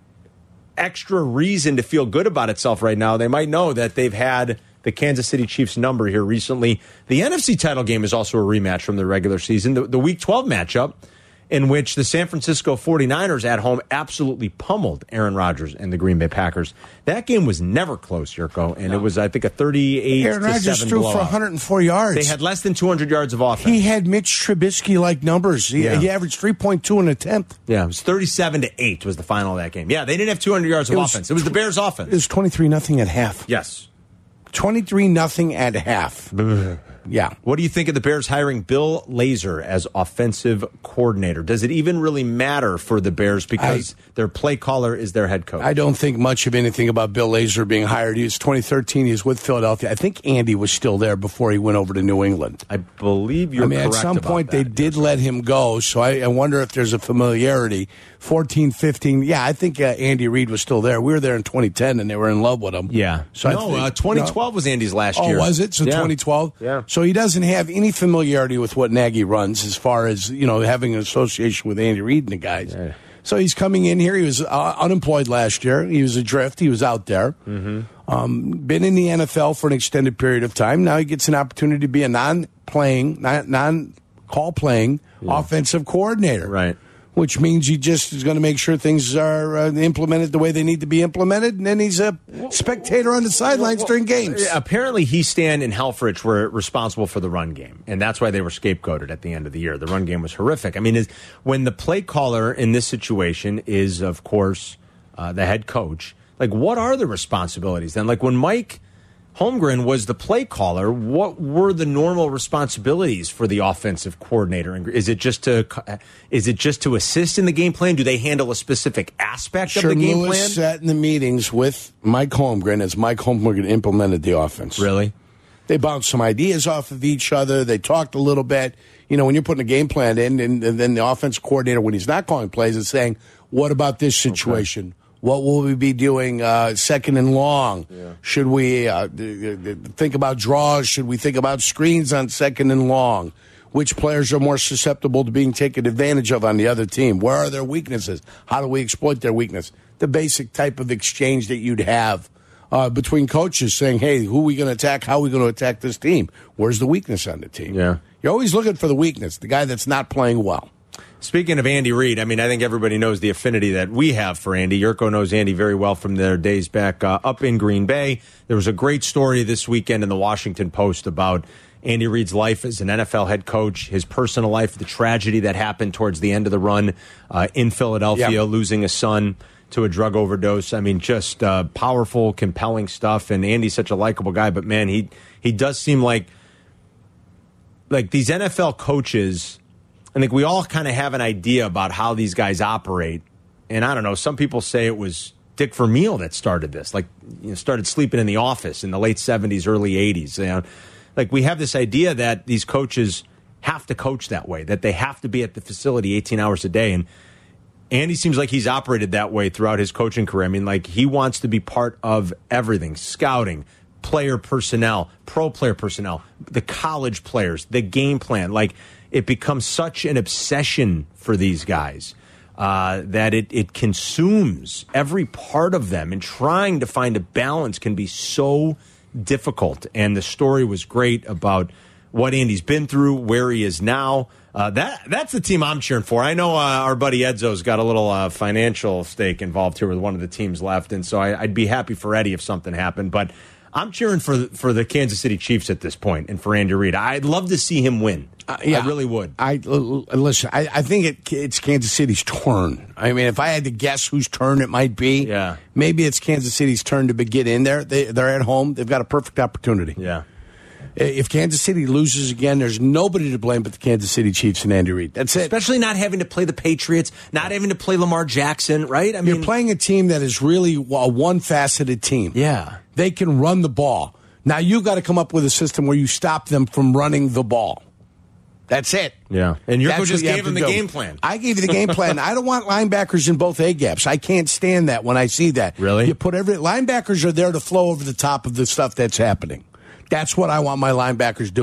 extra reason to feel good about itself right now, they might know that they've had the Kansas City Chiefs number here recently. The N F C title game is also a rematch from the regular season. The, the Week twelve matchup, in which the San Francisco forty-niners at home absolutely pummeled Aaron Rodgers and the Green Bay Packers. That game was never close, Yurko, and no. it was, I think, a thirty-eight Aaron to Rodgers seven threw blowout. for one hundred four yards. They had less than two hundred yards of offense. He had Mitch Trubisky-like numbers. He, Yeah. he averaged three point two an attempt. Yeah, it was thirty-seven to eight was the final of that game. Yeah, they didn't have two hundred yards of It was- offense. It was the Bears' offense. It was twenty-three nothing at half. Yes. twenty-three nothing at half. Yeah. What do you think of the Bears hiring Bill Lazor as offensive coordinator? Does it even really matter for the Bears because I, their play caller is their head coach? I don't think much of anything about Bill Lazor being hired. He was twenty thirteen. He was with Philadelphia. I think Andy was still there before he went over to New England. I believe you're I mean, correct at some about point that. they did let him go, so I, I wonder if there's a familiarity. fourteen, fifteen. Yeah, I think uh, Andy Reid was still there. We were there in twenty ten, and they were in love with him. Yeah. So I no, think- uh, twenty twelve no? was Andy's last Oh, year. was it? So Yeah. twenty twelve? Yeah. So he doesn't have any familiarity with what Nagy runs as far as, you know, having an association with Andy Reid and the guys. Yeah. So he's coming in here. He was uh, unemployed last year. He was adrift. He was out there. Mm-hmm. Um, been in the N F L for an extended period of time. Now he gets an opportunity to be a non-playing, non- non-call playing Yeah. offensive coordinator. Right. Which means he just is going to make sure things are uh, implemented the way they need to be implemented, and then he's a spectator on the sidelines Well, during games. Apparently, he, Stan, and Helfrich were responsible for the run game, and that's why they were scapegoated at the end of the year. The run game was horrific. I mean, is, when the play caller in this situation is, of course, uh, the head coach, like, what are the responsibilities then? Like, when Mike Holmgren was the play caller, what were the normal responsibilities for the offensive coordinator? Is it just to is it just to assist in the game plan? Do they handle a specific aspect Sure, of the game Lewis plan? sat in the meetings with Mike Holmgren as Mike Holmgren implemented the offense. Really? They bounced some ideas off of each other. They talked a little bit. You know, when you're putting a game plan in, and, and then the offense coordinator, when he's not calling plays, is saying, what about this situation? Okay. What will we be doing uh, second and long? Yeah. Should we uh, think about draws? Should we think about screens on second and long? Which players are more susceptible to being taken advantage of on the other team? Where are their weaknesses? How do we exploit their weakness? The basic type of exchange that you'd have uh, between coaches saying, hey, who are we going to attack? How are we going to attack this team? Where's the weakness on the team? Yeah. You're always looking for the weakness, the guy that's not playing well. Speaking of Andy Reid, I mean, I think everybody knows the affinity that we have for Andy. Yurko knows Andy very well from their days back uh, up in Green Bay. There was a great story this weekend in the Washington Post about Andy Reid's life as an N F L head coach, his personal life, the tragedy that happened towards the end of the run uh, in Philadelphia, Yep. losing a son to a drug overdose. I mean, just uh, powerful, compelling stuff. And Andy's such a likable guy, but man, he he does seem like like these N F L coaches. I think we all kind of have an idea about how these guys operate. And I don't know, some people say it was Dick Vermeil that started this, like, you know, started sleeping in the office in the late seventies, early eighties. You know, like, we have this idea that these coaches have to coach that way, that they have to be at the facility eighteen hours a day. And Andy seems like he's operated that way throughout his coaching career. I mean, like, he wants to be part of everything: scouting, player personnel, pro player personnel, the college players, the game plan. Like, it becomes such an obsession for these guys uh, that it, it consumes every part of them. And trying to find a balance can be so difficult. And the story was great about what Andy's been through, where he is now. Uh, that that's the team I'm cheering for. I know uh, our buddy Edzo's got a little uh, financial stake involved here with one of the teams left. And so I, I'd be happy for Eddie if something happened. But I'm cheering for the, for the Kansas City Chiefs at this point, and for Andy Reid. I'd love to see him win. Uh, yeah, I really would. I listen. I, I think it, it's Kansas City's turn. I mean, if I had to guess whose turn it might be, yeah, maybe it's Kansas City's turn to get in there. They, they're at home. They've got a perfect opportunity. Yeah. If Kansas City loses again, there's nobody to blame but the Kansas City Chiefs and Andy Reid. That's it. Especially not having to play the Patriots, not having to play Lamar Jackson, right? I mean, you're playing a team that is really a one-faceted team. Yeah. They can run the ball. Now, you've got to come up with a system where you stop them from running the ball. That's it. Yeah. And Yurko That's just what you gave have him to the do. game plan. I gave you the game plan. I don't want linebackers in both A-gaps. I can't stand that when I see that. Really? You put every linebackers are there to flow over the top of the stuff that's happening. That's what I want my linebackers doing.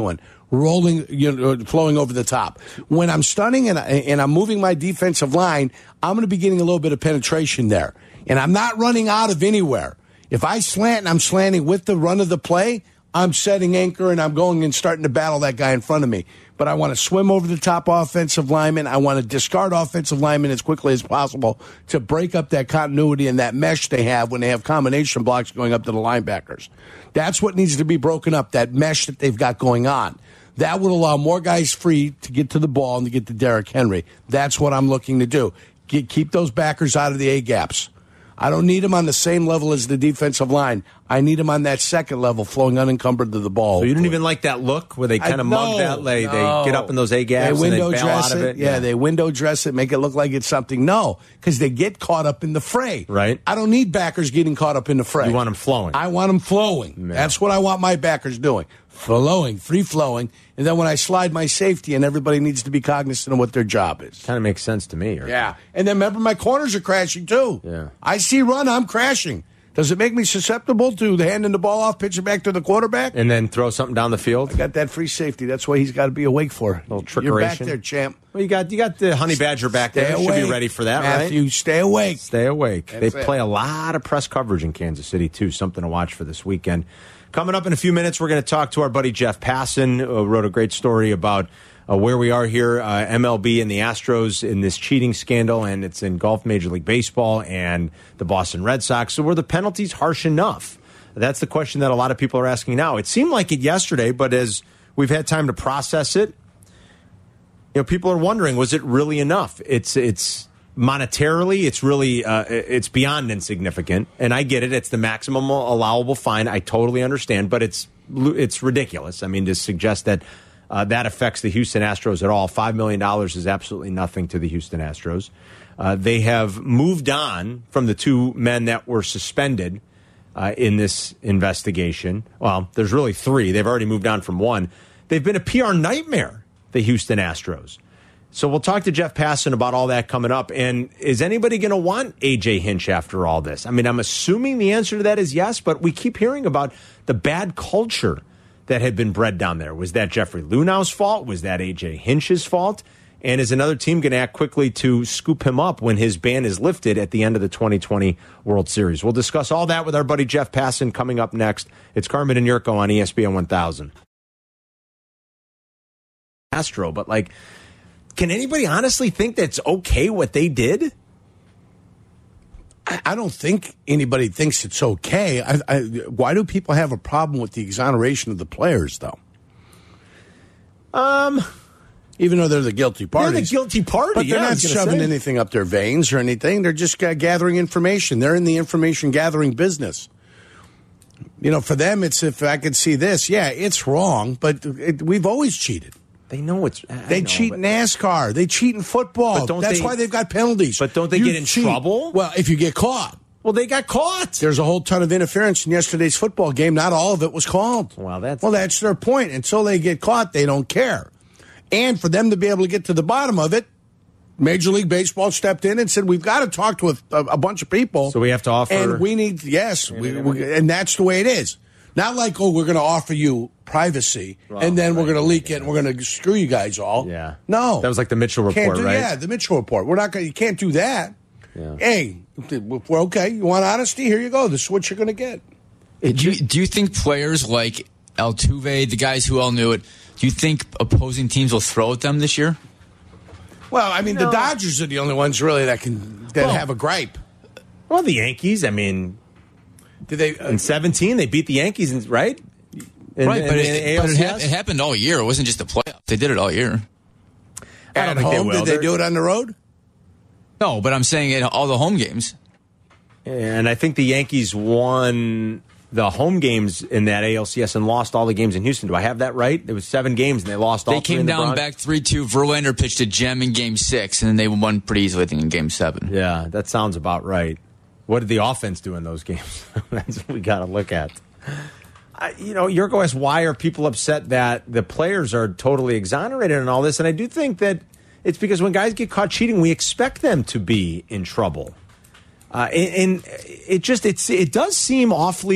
rolling, you know, flowing over the top. When I'm stunning and, I, and I'm moving my defensive line, I'm going to be getting a little bit of penetration there. And I'm not running out of anywhere. If I slant and I'm slanting with the run of the play, I'm setting anchor and I'm going and starting to battle that guy in front of me. But I want to swim over the top offensive lineman. I want to discard offensive linemen as quickly as possible to break up that continuity and that mesh they have when they have combination blocks going up to the linebackers. That's what needs to be broken up, that mesh that they've got going on. That would allow more guys free to get to the ball and to get to Derrick Henry. That's what I'm looking to do. Get, keep those backers out of the A-gaps. I don't need them on the same level as the defensive line. I need them on that second level, flowing unencumbered to the ball. So you don't even like that look where they kind of mug that, they, no. they get up in those A-gaps and they bail out of it? Yeah, yeah, they window dress it, make it look like it's something. No, because they get caught up in the fray. Right. I don't need backers getting caught up in the fray. You want them flowing. I want them flowing. Man. That's what I want my backers doing. Flowing, free-flowing. And then when I slide my safety in, everybody needs to be cognizant of what their job is. Kind of makes sense to me. Or... Yeah. And then remember, my corners are crashing, too. Yeah. I see run, I'm crashing. Does it make me susceptible to the handing the ball off, pitch it back to the quarterback? And then throw something down the field? I got that free safety. That's why he's got to be awake for. A little trickeration. You're back there, champ. Well, you got you got the honey badger back there. Stay Should awake. be ready for that, Matthew, right? Stay awake. Stay awake. That's they it. play a lot of press coverage in Kansas City, too. Something to watch for this weekend. Coming up in a few minutes, we're going to talk to our buddy Jeff Passan, who wrote a great story about uh, where we are here, uh, M L B and the Astros in this cheating scandal, and it's in golf, Major League Baseball, and the Boston Red Sox. So were the penalties harsh enough? That's the question that a lot of people are asking now. It seemed like it yesterday, but as we've had time to process it, you know, people are wondering, was it really enough? It's it's monetarily, it's really uh, it's beyond insignificant, and I get it. It's the maximum allowable fine. I totally understand, but it's it's ridiculous. I mean, to suggest that uh, that affects the Houston Astros at all, five million dollars is absolutely nothing to the Houston Astros. Uh, they have moved on from the two men that were suspended uh, in this investigation. Well, there's really three. They've already moved on from one. They've been a P R nightmare, the Houston Astros. So we'll talk to Jeff Passan about all that coming up. And is anybody going to want A J Hinch after all this? I mean, I'm assuming the answer to that is yes, but we keep hearing about the bad culture that had been bred down there. Was that Jeffrey Lunau's fault? Was that A J Hinch's fault? And is another team going to act quickly to scoop him up when his ban is lifted at the end of the twenty twenty World Series? We'll discuss all that with our buddy Jeff Passan coming up next. It's Carmen and Yurko on E S P N one thousand. Astro, but like... Can anybody honestly think that's okay what they did? I don't think anybody thinks it's okay. I, I, why do people have a problem with the exoneration of the players, though? Um, Even though they're the guilty parties. They're the guilty party, But they're yeah, not shoving say. anything up their veins or anything. They're just uh, gathering information. They're in the information gathering business. You know, for them, it's if I could see this, yeah, it's wrong, but it, we've always cheated. They know it's. I they know, cheat in NASCAR. They cheat in football. But don't That's they- why they've got penalties. But don't they You get in cheat. trouble? Well, if you get caught. Well, they got caught. There's a whole ton of interference in yesterday's football game. Not all of it was called. Well, that's well, that's their point. Until they get caught, they don't care. And for them to be able to get to the bottom of it, Major League Baseball stepped in and said, "We've got to talk to a, a, a bunch of people." So we have to offer, and we need yes, we, we, and that's the way it is. Not like, oh, we're going to offer you privacy, Well, and then right, we're going to leak yeah. it, and we're going to screw you guys all. Yeah. No. That was like the Mitchell Can't report, do, right? Yeah, the Mitchell report. We're not going. You can't do that. Yeah. Hey, we're okay. You want honesty? Here you go. This is what you're going to get. Do you, do you think players like Altuve, the guys who all knew it, do you think opposing teams will throw at them this year? Well, I mean, No. the Dodgers are the only ones really that can that Well- have a gripe. Well, the Yankees. I mean, Did they? Uh, in seventeen they beat the Yankees, in- right? In, right, in but, the it, but it, A L C S? hap- it happened all year. It wasn't just the playoffs. They did it all year. I don't at think they home, will. did they They're- do it on the road? No, but I'm saying it all the home games. And I think the Yankees won the home games in that A L C S and lost all the games in Houston. Do I have that right? There was seven games and they lost all They three came in the down Bronx? back three two. Verlander pitched a gem in game six, and then they won pretty easily, I think, in game seven. Yeah, that sounds about right. What did the offense do in those games? That's what we got to look at. I, you know, Yurko asks, why are people upset that the players are totally exonerated and all this? And I do think that it's because when guys get caught cheating, we expect them to be in trouble. Uh, and, and it just it's it does seem awfully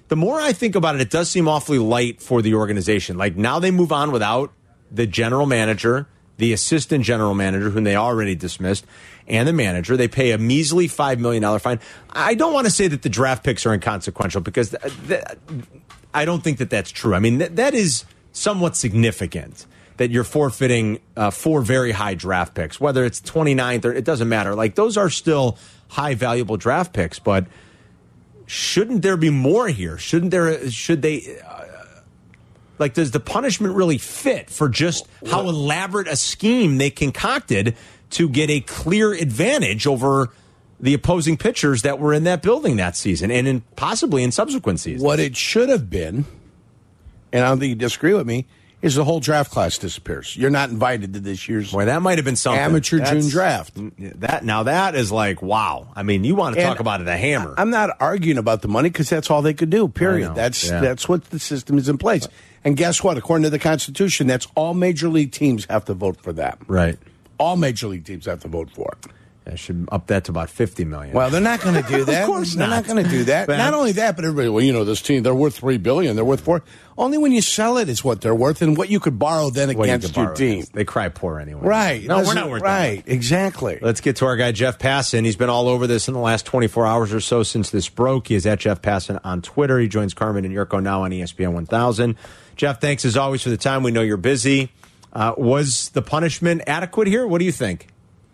the more I think about it, it does seem awfully light for the organization. Like now they move on without the general manager, the assistant general manager, whom they already dismissed, and the manager. They pay a measly five million dollars fine. I don't want to say that the draft picks are inconsequential because th- th- I don't think that that's true. I mean, th- that is somewhat significant that you're forfeiting uh, four very high draft picks, whether it's twenty-ninth or it doesn't matter. Like those are still high valuable draft picks, but shouldn't there be more here? Shouldn't there, should they, uh, like, does the punishment really fit for just how elaborate a scheme they concocted to get a clear advantage over the opposing pitchers that were in that building that season and in possibly in subsequent seasons? What it should have been, and I don't think you disagree with me, is the whole draft class disappears. You're not invited to this year's Boy, that might have been something. amateur That's- June draft. That Now that is like, wow. I mean, you want to And talk about it, a hammer. I'm not arguing about the money because that's all they could do, I period. know, That's yeah. that's what the system is in place. And guess what? According to the Constitution, that's all major league teams have to vote for that. Right. All major league teams have to vote for it. I should up that to about fifty million Well, dollars. they're not going to do that. Of course they're not. not, going to do that. But- not only that, but everybody, well, you know, this team, they're worth three billion. They're worth four. Only when you sell it is what they're worth, and what you could borrow then Well, you against can your borrow team. against- They cry poor anyway. Right. No, we're Doesn't- not worth that right. much. Exactly. Let's get to our guy, Jeff Passan. He's been all over this in the last twenty-four hours or so since this broke. He is at Jeff Passan on Twitter. He joins Carmen and Yurko now on E S P N one thousand. Jeff, thanks as always for the time. We know you're busy. Uh, was the punishment adequate here? What do you think?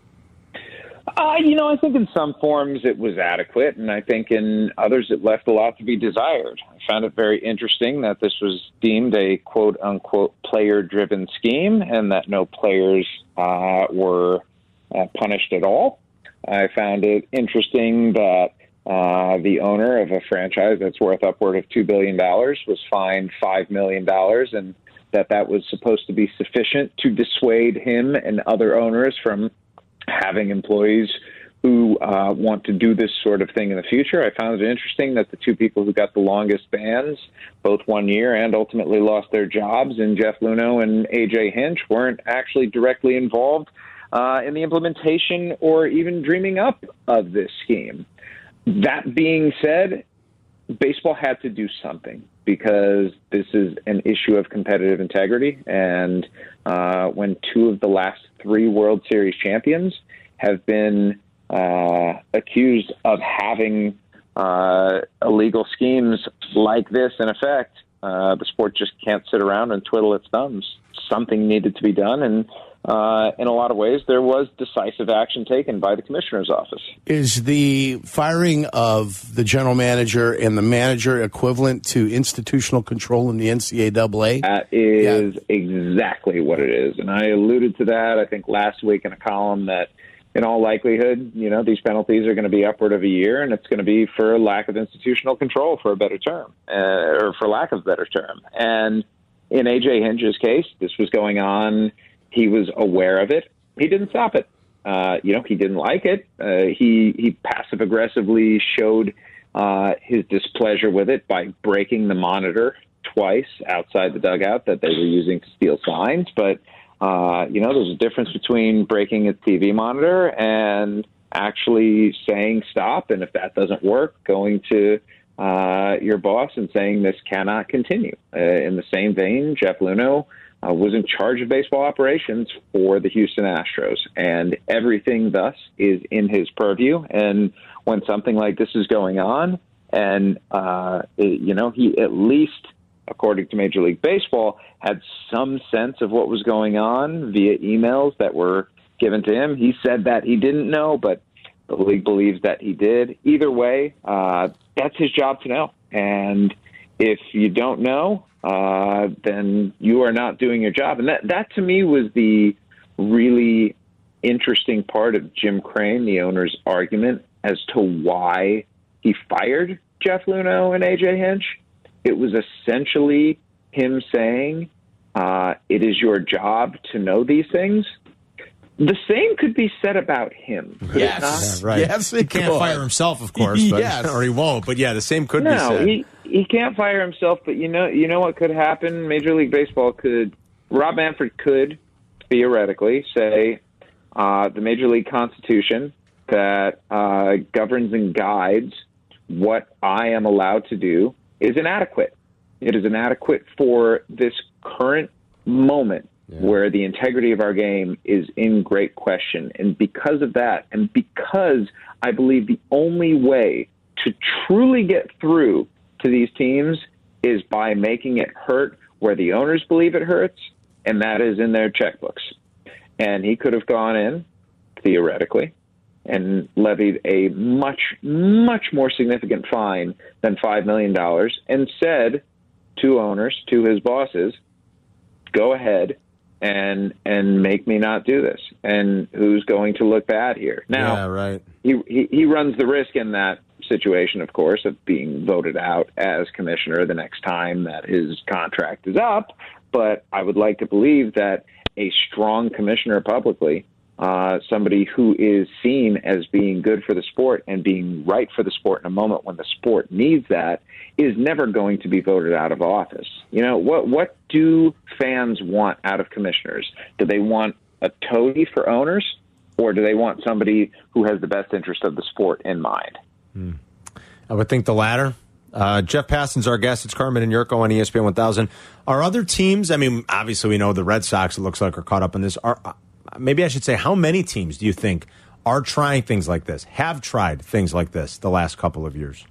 Uh, you know, I think in some forms it was adequate, and I think in others it left a lot to be desired. I found it very interesting that this was deemed a quote-unquote player-driven scheme and that no players uh, were uh, punished at all. I found it interesting that uh, the owner of a franchise that's worth upward of two billion dollars was fined five million dollars, and that that was supposed to be sufficient to dissuade him and other owners from having employees who uh, want to do this sort of thing in the future. I found it interesting that the two people who got the longest bans, both one year and ultimately lost their jobs, in Jeff Luhnow and A J Hinch, weren't actually directly involved uh, in the implementation or even dreaming up of this scheme. That being said, baseball had to do something because this is an issue of competitive integrity. And uh, when two of the last three World Series champions have been uh, accused of having uh, illegal schemes like this in effect, uh, the sport just can't sit around and twiddle its thumbs. Something needed to be done. And uh, in a lot of ways, there was decisive action taken by the commissioner's office. Is the firing of the general manager and the manager equivalent to institutional control in the N C double A? That is exactly what it is. And I alluded to that, I think, last week in a column that in all likelihood, you know, these penalties are going to be upward of a year, and it's going to be for lack of institutional control, for a better term, uh, or for lack of a better term. And in A J Hinch's case, this was going on. He was aware of it. He didn't stop it. Uh, you know, he didn't like it. Uh, he he passive aggressively showed uh, his displeasure with it by breaking the monitor twice outside the dugout that they were using to steal signs. But uh, you know, there's a difference between breaking a T V monitor and actually saying stop. And if that doesn't work, going to uh, your boss and saying this cannot continue. Uh, in the same vein, Jeff Luhnow Uh, was in charge of baseball operations for the Houston Astros, and everything thus is in his purview. And when something like this is going on, and uh, it, you know, he at least, according to Major League Baseball, had some sense of what was going on via emails that were given to him. He said that he didn't know, but the league believes that he did. Either way, uh, that's his job to know. And if you don't know, uh, then you are not doing your job. And that, that to me was the really interesting part of Jim Crane, the owner's argument as to why he fired Jeff Luhnow and A J Hinch. It was essentially him saying, uh, it is your job to know these things. The same could be said about him. could it not? Yeah, right. Yes, he can't could. fire himself, of course, but, Yes. or he won't. But yeah, the same could be No, said. he he can't fire himself. But you know, you know what could happen? Major League Baseball could, Rob Manfred could theoretically say uh, the Major League Constitution that uh, governs and guides what I am allowed to do is inadequate. It is inadequate for this current moment yeah. where the integrity of our game is in great question. And because of that, and because I believe the only way to truly get through to these teams is by making it hurt where the owners believe it hurts, and that is in their checkbooks. And he could have gone in, theoretically, and levied a much, much more significant fine than five million dollars and said to owners, to his bosses, go ahead and and make me not do this. And who's going to look bad here? Now, yeah, right. he, he, he runs the risk in that situation, of course, of being voted out as commissioner the next time that his contract is up. But I would like to believe that a strong commissioner publicly, uh, somebody who is seen as being good for the sport and being right for the sport in a moment when the sport needs that, is never going to be voted out of office. You know, what what do fans want out of commissioners? Do they want a toady for owners, or do they want somebody who has the best interest of the sport in mind? Hmm. I would think the latter. Uh, Jeff Passan's our guest. It's Carmen and Yurko on E S P N one thousand. Are other teams, I mean, obviously we know the Red Sox, it looks like, are caught up in this. Are uh, maybe I should say, how many teams do you think are trying things like this, have tried things like this the last couple of years?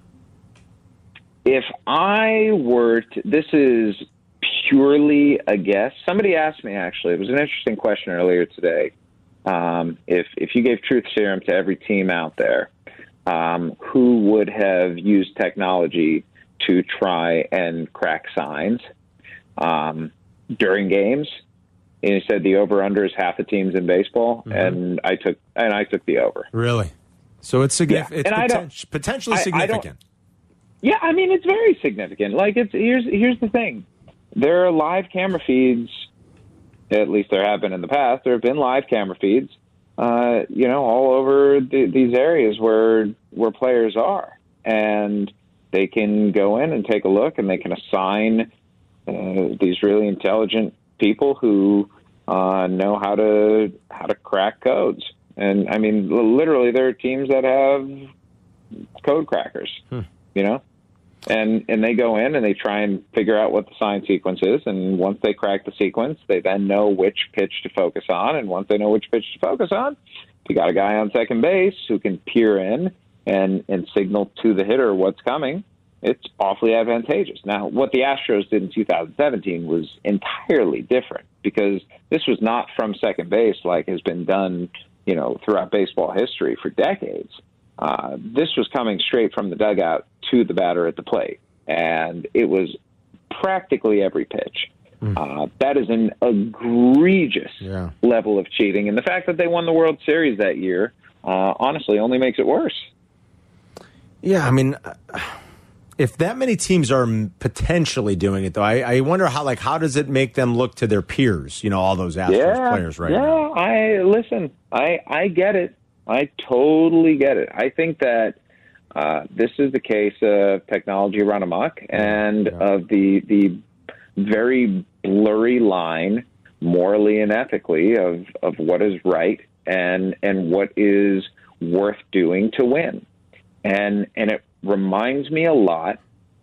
If I were to, this is purely a guess. Somebody asked me, actually, it was an interesting question earlier today. Um, if, if you gave truth serum to every team out there, um, who would have used technology to try and crack signs um, during games? And he said the over/under is half the teams in baseball, mm-hmm. and I took and I took the over. Really? So it's significant. Yeah. It's and poten- I don't, potentially I, significant. I yeah, I mean it's very significant. Like it's here's here's the thing: there are live camera feeds. At least there have been in the past. There have been live camera feeds, uh, you know, all over the, these areas where where players are, and they can go in and take a look, and they can assign uh, these really intelligent people who uh, know how to how to crack codes. And I mean, literally, there are teams that have code crackers, hmm. you know, and and they go in and they try and figure out what the sign sequence is. And once they crack the sequence, they then know which pitch to focus on. And once they know which pitch to focus on, you got a guy on second base who can peer in and and signal to the hitter what's coming. It's awfully advantageous. Now, what the Astros did in two thousand seventeen was entirely different because this was not from second base like has been done, you know, throughout baseball history for decades. Uh, this was coming straight from the dugout to the batter at the plate, and it was practically every pitch. Mm. Uh, that is an egregious yeah. level of cheating, and the fact that they won the World Series that year, uh, honestly, only makes it worse. Yeah, I mean... Uh... If that many teams are potentially doing it, though, I, I wonder how, like, how does it make them look to their peers? You know, all those Astros yeah, players right yeah, now. Yeah, I listen. I I get it. I totally get it. I think that uh, this is the case of technology run amok and yeah. of the the very blurry line, morally and ethically, of of what is right and and what is worth doing to win, and and it. reminds me a lot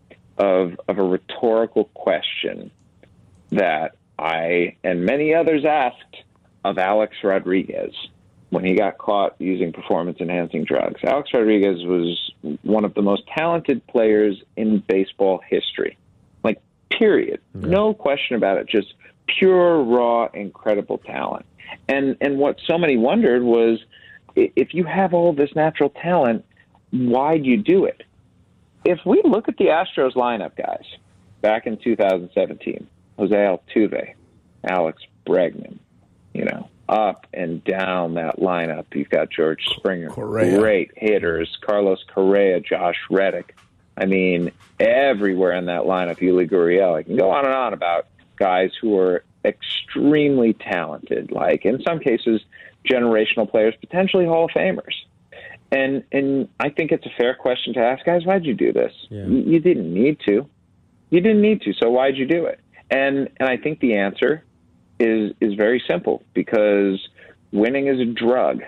of of a rhetorical question that I and many others asked of Alex Rodriguez when he got caught using performance-enhancing drugs. Alex Rodriguez was one of the most talented players in baseball history. Like, period. Yeah. No question about it. Just pure, raw, incredible talent. And and what so many wondered was, if you have all this natural talent, why'd you do it? If we look at the Astros lineup, guys, back in two thousand seventeen, Jose Altuve, Alex Bregman, you know, up and down that lineup. You've got George Springer, Correa. Great hitters, Carlos Correa, Josh Reddick. I mean, everywhere in that lineup, Yuli Gurriel. I can go on and on about guys who are extremely talented, like in some cases, generational players, potentially Hall of Famers. And and I think it's a fair question to ask, guys, why'd you do this? Yeah. You, you didn't need to. You didn't need to, so why'd you do it? And and I think the answer is is very simple, because winning is a drug.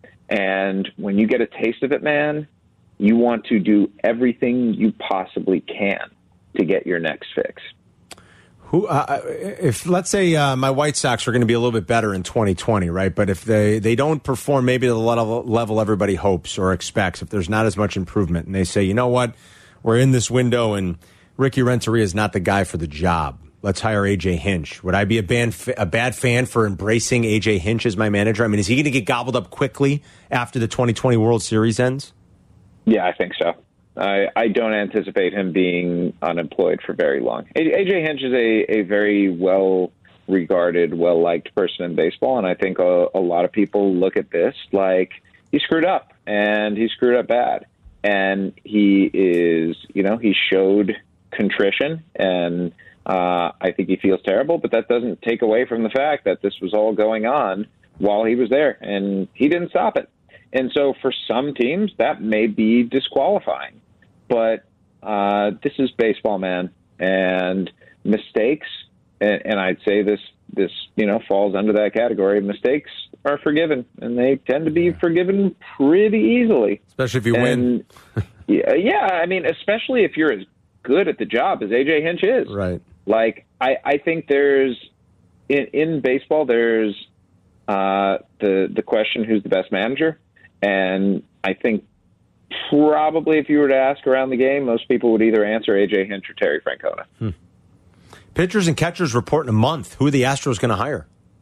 And when you get a taste of it, man, you want to do everything you possibly can to get your next fix. Who, uh, if let's say uh, my White Sox are going to be a little bit better in twenty twenty, right? But if they, they don't perform maybe to the level, level everybody hopes or expects, if there's not as much improvement, and they say, you know what, we're in this window and Ricky Renteria is not the guy for the job. Let's hire A J Hinch. Would I be a, bad a bad fan for embracing A J Hinch as my manager? I mean, is he going to get gobbled up quickly after the twenty twenty World Series ends? Yeah, I think so. I, I don't anticipate him being unemployed for very long. A J Hinch is a, a very well-regarded, well-liked person in baseball, and I think a, a lot of people look at this like he screwed up, and he screwed up bad. And he is, you know, he showed contrition, and uh, I think he feels terrible, but that doesn't take away from the fact that this was all going on while he was there, and he didn't stop it. And so for some teams, that may be disqualifying. But uh, this is baseball, man, and mistakes, and, and I'd say this, this you know, falls under that category. Mistakes are forgiven, and they tend to be forgiven pretty easily. Especially if you and, win. yeah, yeah, I mean, especially if you're as good at the job as A J Hinch is. Right. Like, I, I think there's, in, in baseball, there's uh, the the question, who's the best manager? And I think probably if you were to ask around the game, most people would either answer A J Hinch or Terry Francona. Hmm. Pitchers and catchers report in a month. Who are the Astros going to hire?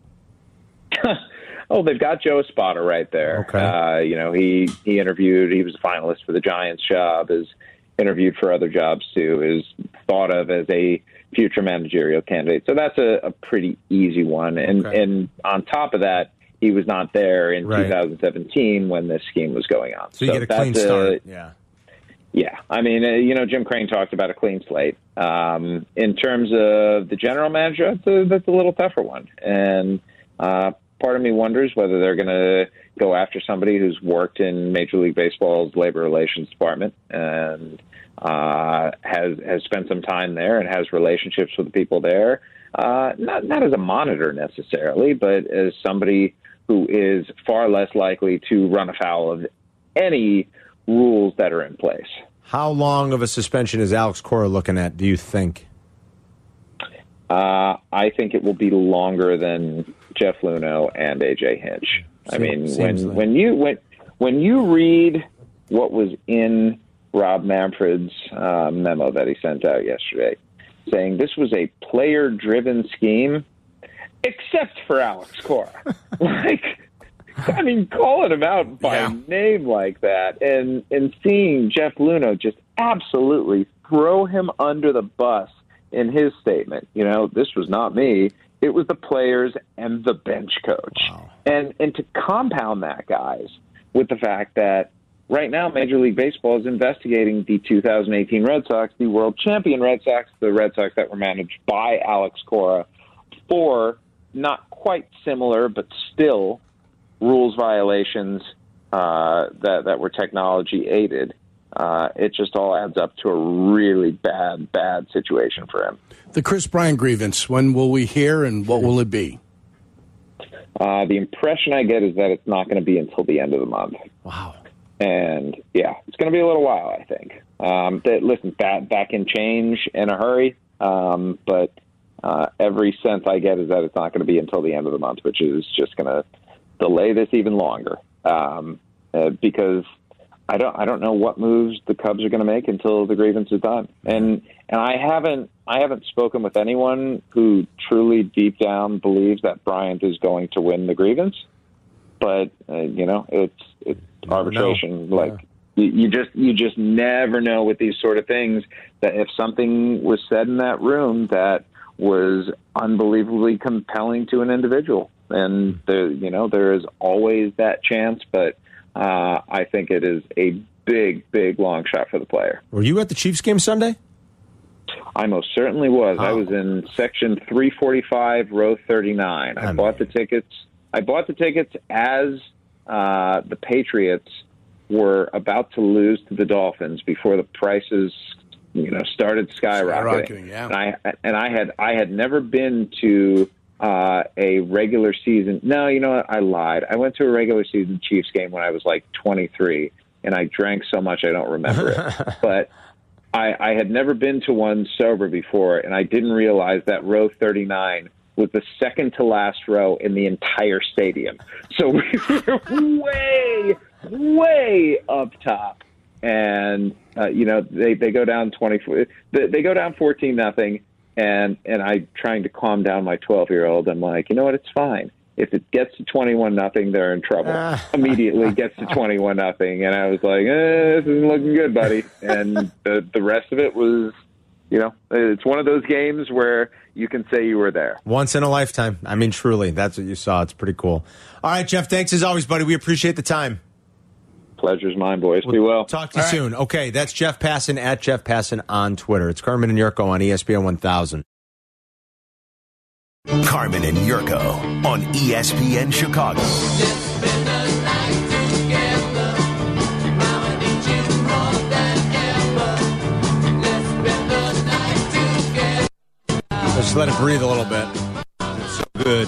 Oh, they've got Joe Espada right there. Okay. Uh, you know, he, he interviewed, he was a finalist for the Giants job, is interviewed for other jobs too, is thought of as a future managerial candidate. So that's a, a pretty easy one. And, Okay. and on top of that, he was not there in Right. two thousand seventeen when this scheme was going on. So you get a clean that's start. Yeah. Yeah. I mean, uh, you know, Jim Crane talked about a clean slate. Um, in terms of the general manager, that's a, that's a little tougher one. And uh, part of me wonders whether they're going to go after somebody who's worked in Major League Baseball's labor relations department and uh, has has spent some time there and has relationships with the people there. Uh, not not as a monitor necessarily, but as somebody who is far less likely to run afoul of any rules that are in place. How long of a suspension is Alex Cora looking at, do you think? Uh, I think it will be longer than Jeff Luhnow and A J Hinch. I mean, Seems when like- when you when when you read what was in Rob Manfred's uh, memo that he sent out yesterday, saying this was a player-driven scheme, except for Alex Cora. Like, I mean, calling him out by Yeah. name like that, and and seeing Jeff Luhnow just absolutely throw him under the bus in his statement. You know, this was not me. It was the players and the bench coach. Wow. And and to compound that, guys, with the fact that right now Major League Baseball is investigating the two thousand eighteen Red Sox, the world champion Red Sox, the Red Sox that were managed by Alex Cora, for not quite similar, but still rules violations uh, that, that were technology aided. Uh, it just all adds up to a really bad, bad situation for him. The Chris Bryant grievance, when will we hear and what will it be? Uh, the impression I get is that it's not going to be until the end of the month. Wow. And, yeah, it's going to be a little while, I think. Um, that, listen, that, that can change in a hurry, um, but uh, every sense I get is that it's not going to be until the end of the month, which is just going to delay this even longer um, uh, because I don't I don't know what moves the Cubs are going to make until the grievance is done. And and I haven't I haven't spoken with anyone who truly deep down believes that Bryant is going to win the grievance. But uh, you know, it's it's arbitration. know. Like you, you just you just never know with these sort of things, that if something was said in that room that was unbelievably compelling to an individual, and there, you know, there is always that chance, but uh, I think it is a big, big long shot for the player. Were you at the Chiefs game Sunday? I most certainly was. Oh. I was in section three forty-five, row thirty-nine. I I bought the tickets. I bought the tickets as uh, the Patriots were about to lose to the Dolphins before the prices, you know, started skyrocketing. Skyrocketing, yeah. And I and I had I had never been to uh, a regular season. No, you know what? I lied. I went to a regular season Chiefs game when I was like twenty-three, and I drank so much I don't remember it. But I, I had never been to one sober before, and I didn't realize that row thirty-nine was the second to last row in the entire stadium. So we were way, way up top. And, uh, you know, they, they go down twenty, they, they go down fourteen nothing. And, and I trying to calm down my twelve year old. I'm like, you know what? It's fine. If it gets to twenty-one nothing, they're in trouble. Immediately gets to twenty-one nothing. And I was like, eh, this isn't looking good, buddy. And the, the rest of it was, you know, it's one of those games where you can say you were there. Once in a lifetime. I mean, truly, that's what you saw. It's pretty cool. All right, Jeff, thanks as always, buddy. We appreciate the time. Pleasure's mine, boys. Be well. Talk to you soon. Okay, that's Jeff Passan at Jeff Passan on Twitter. It's Carmen and Yurko on E S P N one thousand. Carmen and Yurko on E S P N Chicago. Let's let it breathe a little bit. It's so good.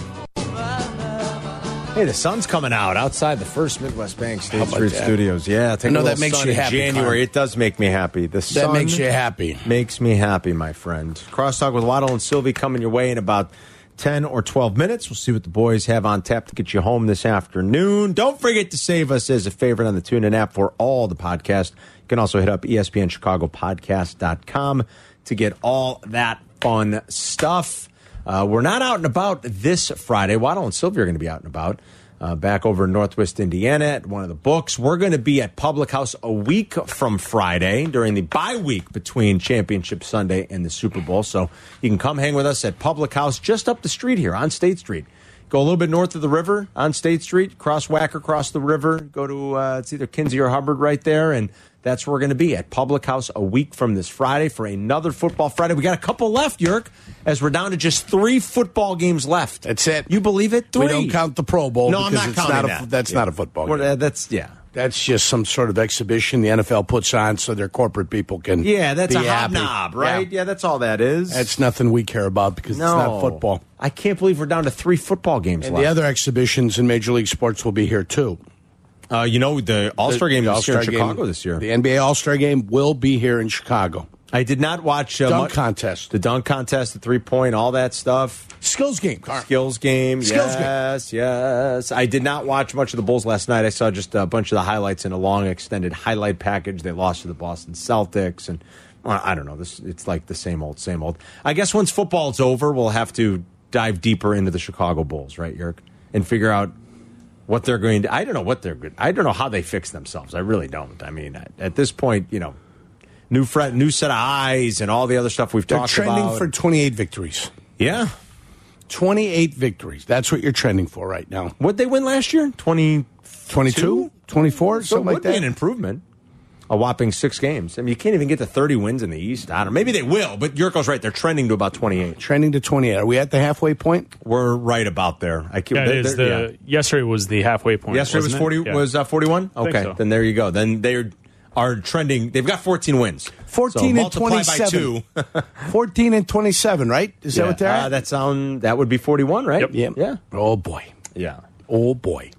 Hey, the sun's coming out outside the First Midwest Bank State Street that? Studios. Yeah, take I know a that little makes sun you in happy, January. Carmen. It does make me happy. The sun That makes you happy. Makes me happy, my friend. Crosstalk with Waddle and Sylvie coming your way in about ten or twelve minutes. We'll see what the boys have on tap to get you home this afternoon. Don't forget to save us as a favorite on the TuneIn app for all the podcasts. You can also hit up E S P N Chicago Podcast dot com to get all that fun stuff. Uh, we're not out and about this Friday. Waddle and Sylvie are going to be out and about. Uh, back over in Northwest Indiana at one of the books. We're going to be at Public House a week from Friday during the bye week between Championship Sunday and the Super Bowl. So you can come hang with us at Public House just up the street here on State Street. Go a little bit north of the river on State Street, cross Wacker, across the river, go to uh, it's either Kinsey or Hubbard right there, and that's where we're going to be at Public House a week from this Friday for another Football Friday. We got a couple left, Yerk, as we're down to just three football games left. That's it. You believe it? Three. We don't count the Pro Bowl. No, I'm because not it's counting not a, that. That's Yeah. not a football Well, game. uh, that's, yeah. That's just some sort of exhibition the N F L puts on so their corporate people can Yeah, that's be a happy. hobnob, right? Yeah. Yeah, that's all that is. That's nothing we care about because no. it's not football. I can't believe we're down to three football games And left. the other exhibitions in Major League Sports will be here, too. Uh, you know, the All-Star The- game the is here in All-Star Chicago game- this year. The N B A All-Star game will be here in Chicago. I did not watch uh, Dunk much- contest. the dunk contest, the three-point, all that stuff. Skills game, Carl. Skills game, Skills game. yes, yes. I did not watch much of the Bulls last night. I saw just a bunch of the highlights in a long, extended highlight package. They lost to the Boston Celtics, and well, I don't know. This it's like the same old, same old. I guess once football's over, we'll have to dive deeper into the Chicago Bulls, right, Yerk, and figure out what they're going to. I don't know what they're good. I don't know how they fix themselves. I really don't. I mean, at, at this point, you know, new fret, new set of eyes, and all the other stuff we've They're talked trending about. for twenty-eight victories. Yeah. twenty-eight victories. That's what you're trending for right now. What'd they win last year? twenty twenty-two? twenty-four? So it Something would like be that. an improvement. A whopping six games. I mean, you can't even get to thirty wins in the East. I don't know. Maybe they will, but Yurko's right. They're trending to about twenty-eight. Trending to twenty-eight. Are we at the halfway point? We're right about there. I keep, Yeah, it is. The, Yesterday was the halfway point. Yesterday was wasn't forty. it? Yeah. Was uh, forty-one? I think Okay, so. then there you go. Then they are trending. They've got fourteen wins. fourteen So and multiply twenty-seven. by two. fourteen and twenty-seven, right? Is that Yeah. what they're Uh, at? that sound that would be forty-one, right? Yep. yeah. Yeah. Oh, boy. Yeah. Oh, boy.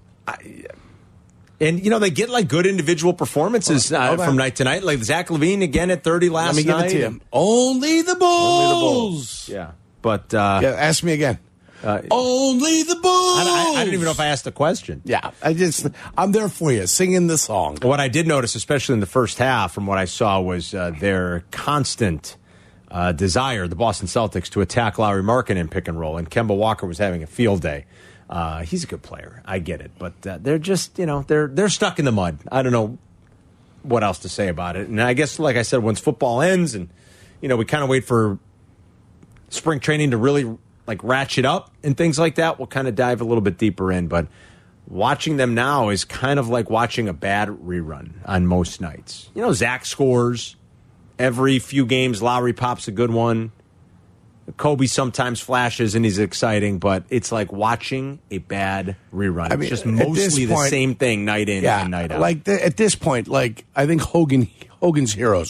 And, you know, they get like good individual performances uh, hold on. from night to night. Like Zach LaVine again at thirty last Let me night. give it to you. Only the Bulls. Yeah. But uh, Yeah, ask me again. uh, Only the Bulls. I, I, I don't even know if I asked the question. Yeah, I just, I'm there for you, singing the song. What I did notice, especially in the first half, from what I saw, was uh, their constant uh, desire, the Boston Celtics, to attack Lauri Markkanen in pick and roll. And Kemba Walker was having a field day. Uh, he's a good player. I get it. But uh, they're just, you know, they're they're stuck in the mud. I don't know what else to say about it. And I guess, like I said, once football ends and, you know, we kind of wait for spring training to really, like, ratchet up and things like that, we'll kind of dive a little bit deeper in. But watching them now is kind of like watching a bad rerun on most nights. You know, Zach scores. Every few games, Lowry pops a good one. Kobe sometimes flashes and he's exciting, but it's like watching a bad rerun. I mean, it's just at this mostly the point- same thing night in Yeah, and night out. like the, at this point, like I think Hogan, Hogan's Heroes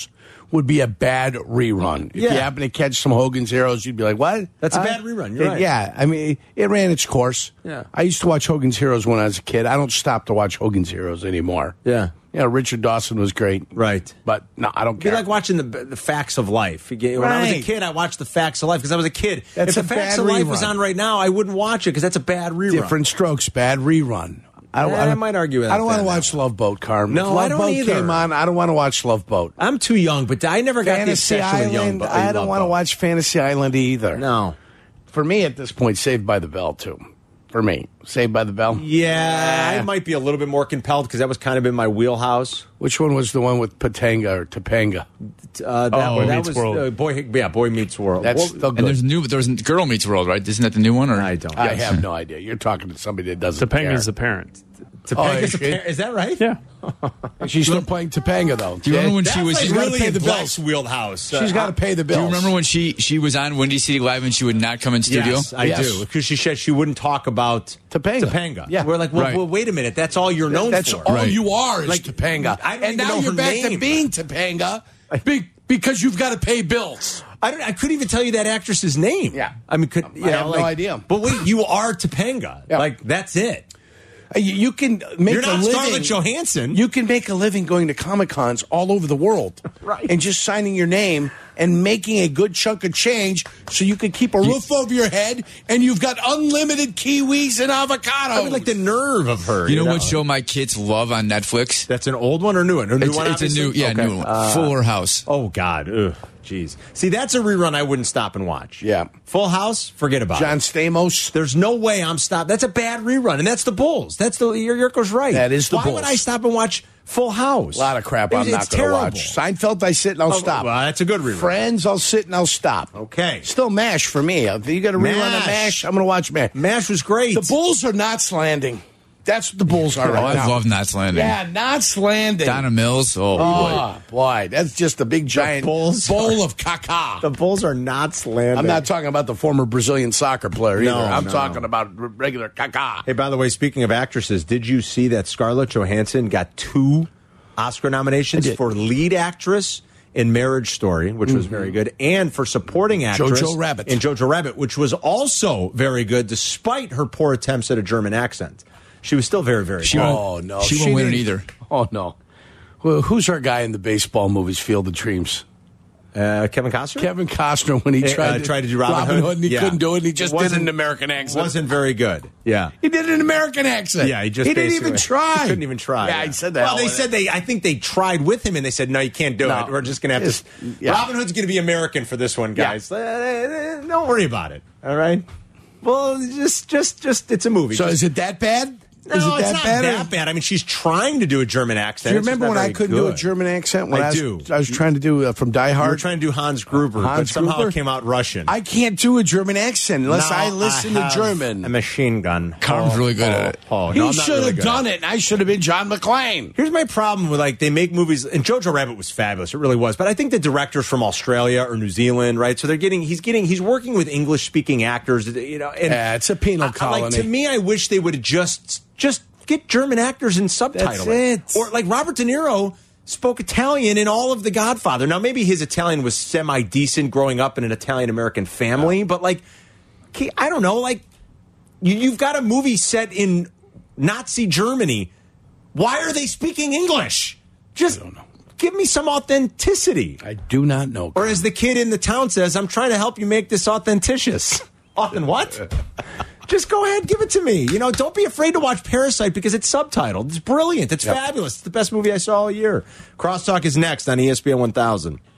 would be a bad rerun. If Yeah. you happen to catch some Hogan's Heroes, you'd be like, what? That's a Huh? bad rerun. You're It- right. Yeah, I mean, it ran its course. Yeah. I used to watch Hogan's Heroes when I was a kid. I don't stop to watch Hogan's Heroes anymore. Yeah. Yeah, Richard Dawson was great. Right. But no, I don't It'd be care. like watching the the Facts of Life. When I was a Right. kid, I watched the Facts of Life because I was a kid. That's if a the Facts bad of Life was rerun. on right now, I wouldn't watch it because that's a bad rerun. Different Strokes, bad rerun. I, Yeah, I might argue with I don't that want to now. watch Love Boat, Carm. No, if Love I don't Boat either. came on, I don't want to watch Love Boat. I'm too young, but I never got the Fantasy obsession with young. Island, Bo- I don't Love want to Boat. watch Fantasy Island either. No. For me, at this point, Saved by the Bell, too. For me, Saved by the Bell. Yeah, I might be a little bit more compelled because that was kind of in my wheelhouse. Which one was the one with Patanga or Topanga? Uh, that Oh, that Meets was World. Uh, boy, yeah, Boy Meets World. That's Well, still And good. there's new. There's Girl Meets World, right? Isn't that the new one? Or I don't. I have no idea. You're talking to somebody that doesn't Topanga's care. the parent. Topanga's Oh, a par- is that right? Yeah. She's still playing Topanga, though. Do you remember when That's she was? like She's gotta really pay in the bills. Black's wheelhouse. She's got to pay the Do bills. you remember when she she was on Windy City Live and she would not come in studio? Yes, I Yes. do. Because she said she wouldn't talk about Topanga. Topanga. Yeah. We're like, well, Right. well, wait a minute. That's all you're known That's for. all Right. you are is Like, Topanga. I don't and even now know you're her back to name. being Topanga be- because you've got to pay bills. I don't. I couldn't even tell you that actress's name. Yeah. I mean, could you I know, have no like- idea. But wait, you are Topanga. Yeah. Like that's it. Uh, You, you can make You're a not living. Scarlett Johansson. You can make a living going to Comic Cons all over the world, Right. And just signing your name and making a good chunk of change, so you can keep a roof over your head, and you've got unlimited kiwis and avocados. I mean, like the nerve of her. You know what show my kids love on Netflix? That's an old one or new one? A new It's, one. it's a obviously? new, yeah, Okay. new one. Uh, Fuller House. Oh God. Ugh. Jeez. See, that's a rerun I wouldn't stop and watch. Yeah. Full House. Forget about John it. Stamos. There's no way I'm stopped. That's a bad rerun, and that's the Bulls. That's the Yurko's right. That is the Why Bulls. would I stop and watch Full House? A lot of crap It- I'm it's not going to terrible. watch. Seinfeld, I sit and I'll Oh, stop. well, that's a good rerun. Friends, I'll sit and I'll stop. Okay. Still MASH for me. If you got to rerun MASH. a MASH, I'm going to watch MASH. MASH was great. The Bulls are Knots Landing. That's what the Bulls are Oh, right I now. love Knots Landing. Yeah, Knots Landing. Donna Mills. Oh, boy. Oh, boy. That's just a big giant Bulls bowl of caca. The Bulls are not slanted. I'm not talking about the former Brazilian soccer player either. No, I'm no. talking about r- regular caca. Hey, by the way, speaking of actresses, did you see that Scarlett Johansson got two Oscar nominations I did. for lead actress in Marriage Story, which was very good, and for supporting actress Jojo Rabbit. in Jojo Rabbit, which was also very good, despite her poor attempts at a German accent. She was still very, very She good. won't- Oh, no. She won't win it didn't- either. Oh, no. Well, who's our guy in the baseball movies, Field of Dreams? Uh, Kevin Costner? Kevin Costner, when he Uh, tried, to, tried to do Robin Hood? and he Yeah. couldn't do it. He just did Wasn't- an American accent. Wasn't very good. Yeah. He did an American accent. Yeah, he just he didn't basically- even try. He couldn't even try. Yeah, he said that. Well, they said they. I think they tried with him, and they said, "No, you can't do No. it. We're just going to have Just- to." yeah. Robin Hood's going to be American for this one, guys. Uh, Don't worry about it. All right. Well, just, just, just. It's a movie. So Just- is it that bad? no, is it it's that not bad? or- that bad. I mean, she's trying to do a German accent. Do you It's just remember not when I very couldn't do a good. German accent? When I I, was, do. I was trying to do uh, from Die You were Hard. trying to do Hans Gruber, but Hans somehow Gruber? it came out Russian. I can't do a German accent unless Now I listen to have German. A machine gun. Carm's really good at it. Oh, he no, I'm not should have really good done at it. and I should have been John McClane. Here's my problem with like they make movies, and Jojo Rabbit was fabulous. It really was. But I think the director's from Australia or New Zealand, right? So they're getting he's getting he's working with English speaking actors, you know. And Yeah, it's a penal I- I- colony. Like to me, I wish they would have just just get German actors and subtitle That's it. Or like Robert De Niro spoke Italian in all of The Godfather. Now maybe his Italian was semi decent growing up in an Italian American family, but like okay, I don't know, like you, you've got a movie set in Nazi Germany. Why are they speaking English? Just give me some authenticity. I do not know. Or as the kid in the town says, I'm trying to help you make this authenticious. Often what? Just go ahead, give it to me. You know, don't be afraid to watch Parasite because it's subtitled. It's brilliant. It's Yep. fabulous. It's the best movie I saw all year. Crosstalk is next on E S P N one thousand.